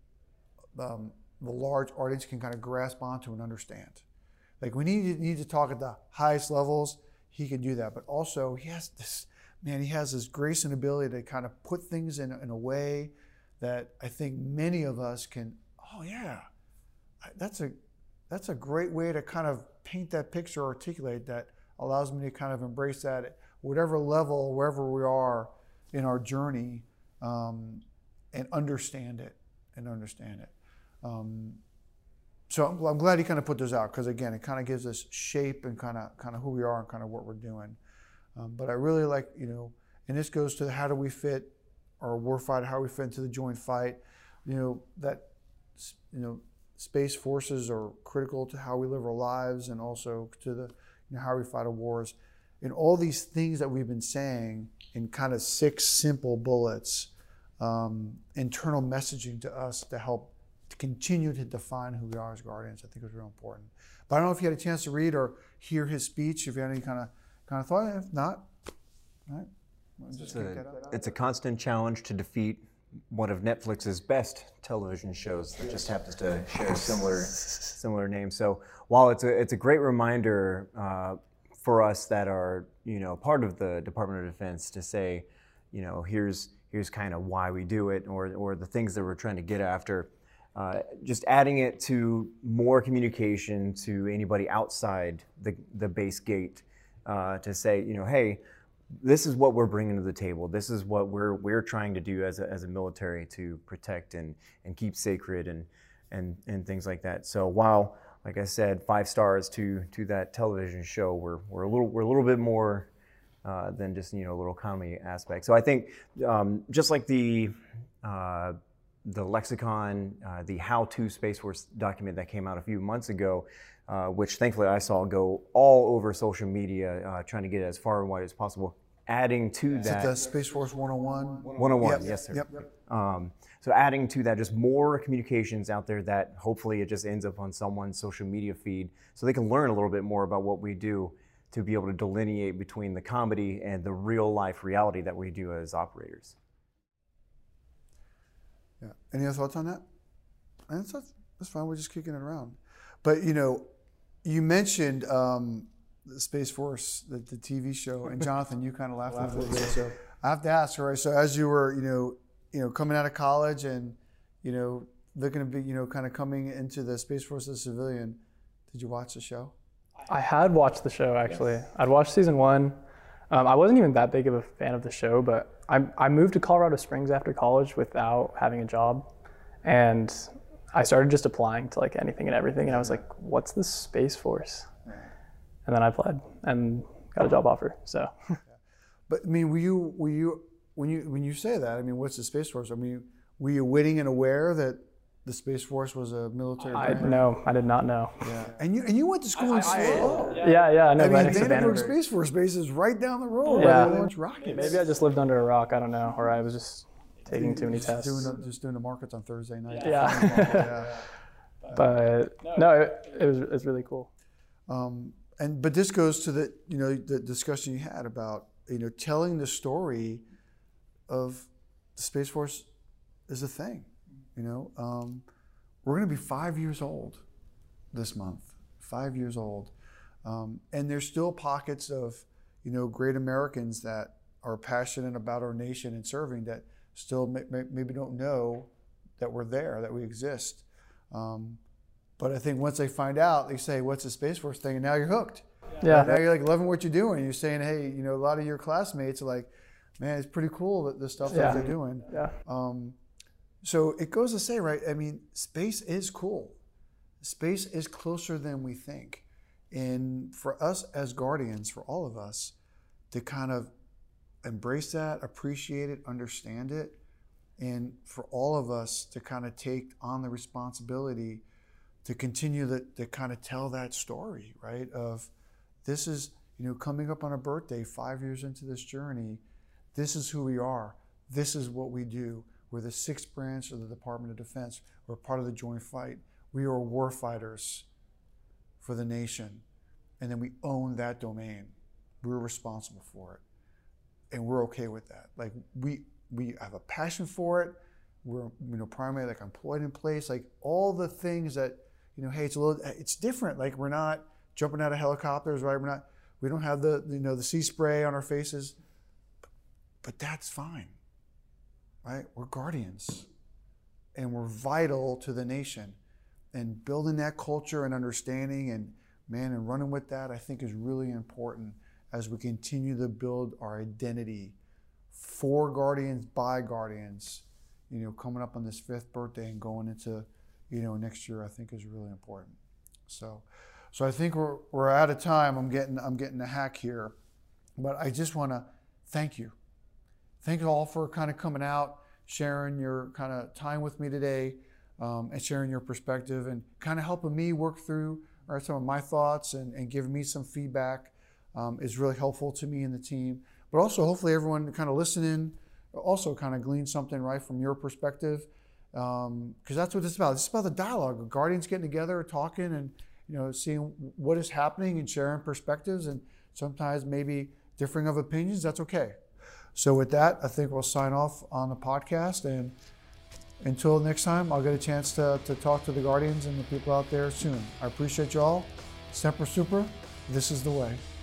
um, the large audience can kind of grasp onto and understand. Like, we need, need to talk at the highest levels, he can do that. But also, he has this, man, he has this grace and ability to kind of put things in, in a way that I think many of us can, oh yeah, that's a, that's a great way to kind of paint that picture, articulate that, allows me to kind of embrace that at whatever level, wherever we are in our journey, um, and understand it, and understand it. Um, so I'm, I'm glad he kind of put those out, because again, it kind of gives us shape and kind of kind of who we are and kind of what we're doing. Um, but I really like, you know, and this goes to how do we fit our warfighter, how we fit into the joint fight, you know, that, you know, space forces are critical to how we live our lives and also to the, you know, how we fight our wars. And all these things that we've been saying in kind of six simple bullets, um, internal messaging to us to help to continue to define who we are as Guardians, I think is real important. But I don't know if you had a chance to read or hear his speech, if you had any kind of kind of thought. If not, all right. It's a, it's a constant challenge to defeat one of Netflix's best television shows that just happens to share a similar similar name. So while it's a it's a great reminder uh, for us that are, you know, part of the Department of Defense to say, you know, here's here's kind of why we do it, or or the things that we're trying to get after. Uh, just adding it to more communication to anybody outside the the base gate uh, to say, you know, hey, this is what we're bringing to the table. This is what we're we're trying to do as a, as a military to protect and, and keep sacred and, and and things like that. So while like I said, five stars to to that television show. We're we're a little we're a little bit more uh, than just you know a little comedy aspect. So I think um, just like the uh, the lexicon, uh, the How to Space Force document that came out a few months ago, uh, which thankfully I saw go all over social media, uh, trying to get it as far and wide as possible. Adding to Is that, it the Space Force one oh one? one oh one, Yep. yes, sir. Yep. Um, so adding to that, just more communications out there that hopefully it just ends up on someone's social media feed, so they can learn a little bit more about what we do to be able to delineate between the comedy and the real life reality that we do as operators. Yeah. Any other thoughts on that? And that's, that's fine. We're just kicking it around. But you know, you mentioned um, the Space Force, the, the T V show, and Jonathan, you kind of laughed a little bit. So I have to ask, all right. So as you were, you know, you know, coming out of college and you know, looking to be, you know, kind of coming into the Space Force as a civilian, did you watch the show? I had watched the show actually. Yes. I'd watched season one. Um, I wasn't even that big of a fan of the show, but I, I moved to Colorado Springs after college without having a job, and I started just applying to like anything and everything, and I was like, what's the Space Force? And then I applied and got a job offer. So, but I mean, were you were you when you when you say that? I mean, what's the Space Force? I mean, were you witting and aware that the Space Force was a military? I no, I did not know. Yeah, and you and you went to school I, in Seattle. Yeah, yeah, I know. I right mean, Vandenberg Space Force Base is right down the road. Yeah, where they launch rockets. Maybe I just lived under a rock. I don't know, or I was just taking too many just tests. Doing the, just doing the markets on Thursday night. Yeah. yeah. But no, it, it was it was really cool. Um, and but this goes to the you know the discussion you had about you know telling the story of the Space Force is a thing. You know, um, we're going to be five years old this month. Five years old, um, and there's still pockets of you know great Americans that are passionate about our nation and serving that still may, may, maybe don't know that we're there, that we exist. Um, but I think once they find out, they say, "What's the Space Force thing?" And now you're hooked. Yeah. And now you're like loving what you're doing. You're saying, "Hey, you know, a lot of your classmates are like, man, it's pretty cool that the stuff yeah. that they're doing." Yeah. Um, so it goes to say, right? I mean, space is cool. Space is closer than we think, and for us as guardians, for all of us, to kind of embrace that, appreciate it, understand it, and for all of us to kind of take on the responsibility to continue to, to kind of tell that story, right? Of this is, you know, coming up on a birthday, five years into this journey, this is who we are. This is what we do. We're the sixth branch of the Department of Defense. We're part of the Joint Fight. We are war fighters for the nation. And then we own that domain. We're responsible for it. And we're okay with that. Like we we have a passion for it. We're you know primarily like employed in place. Like all the things that, you know, hey, it's a little it's different. Like we're not jumping out of helicopters, right? We're not we don't have the you know the sea spray on our faces. But, but that's fine. Right? We're guardians. And we're vital to the nation. And building that culture and understanding and man and running with that I think is really important as we continue to build our identity for guardians, by guardians, you know, coming up on this fifth birthday and going into, you know, next year I think is really important. So so I think we're we're out of time. I'm getting I'm getting a hack here. But I just want to thank you. Thank you all for kind of coming out, sharing your kind of time with me today, um, and sharing your perspective and kind of helping me work through right, some of my thoughts and, and giving me some feedback um, is really helpful to me and the team. But also hopefully everyone kind of listening also kind of glean something right from your perspective, because um, that's what it's about. It's about the dialogue. Guardians getting together, talking, and you know, seeing what is happening and sharing perspectives, and sometimes maybe differing of opinions. That's okay. So with that, I think we'll sign off on the podcast, and until next time, I'll get a chance to, to talk to the Guardians and the people out there soon. I appreciate y'all. Semper Super, this is the way.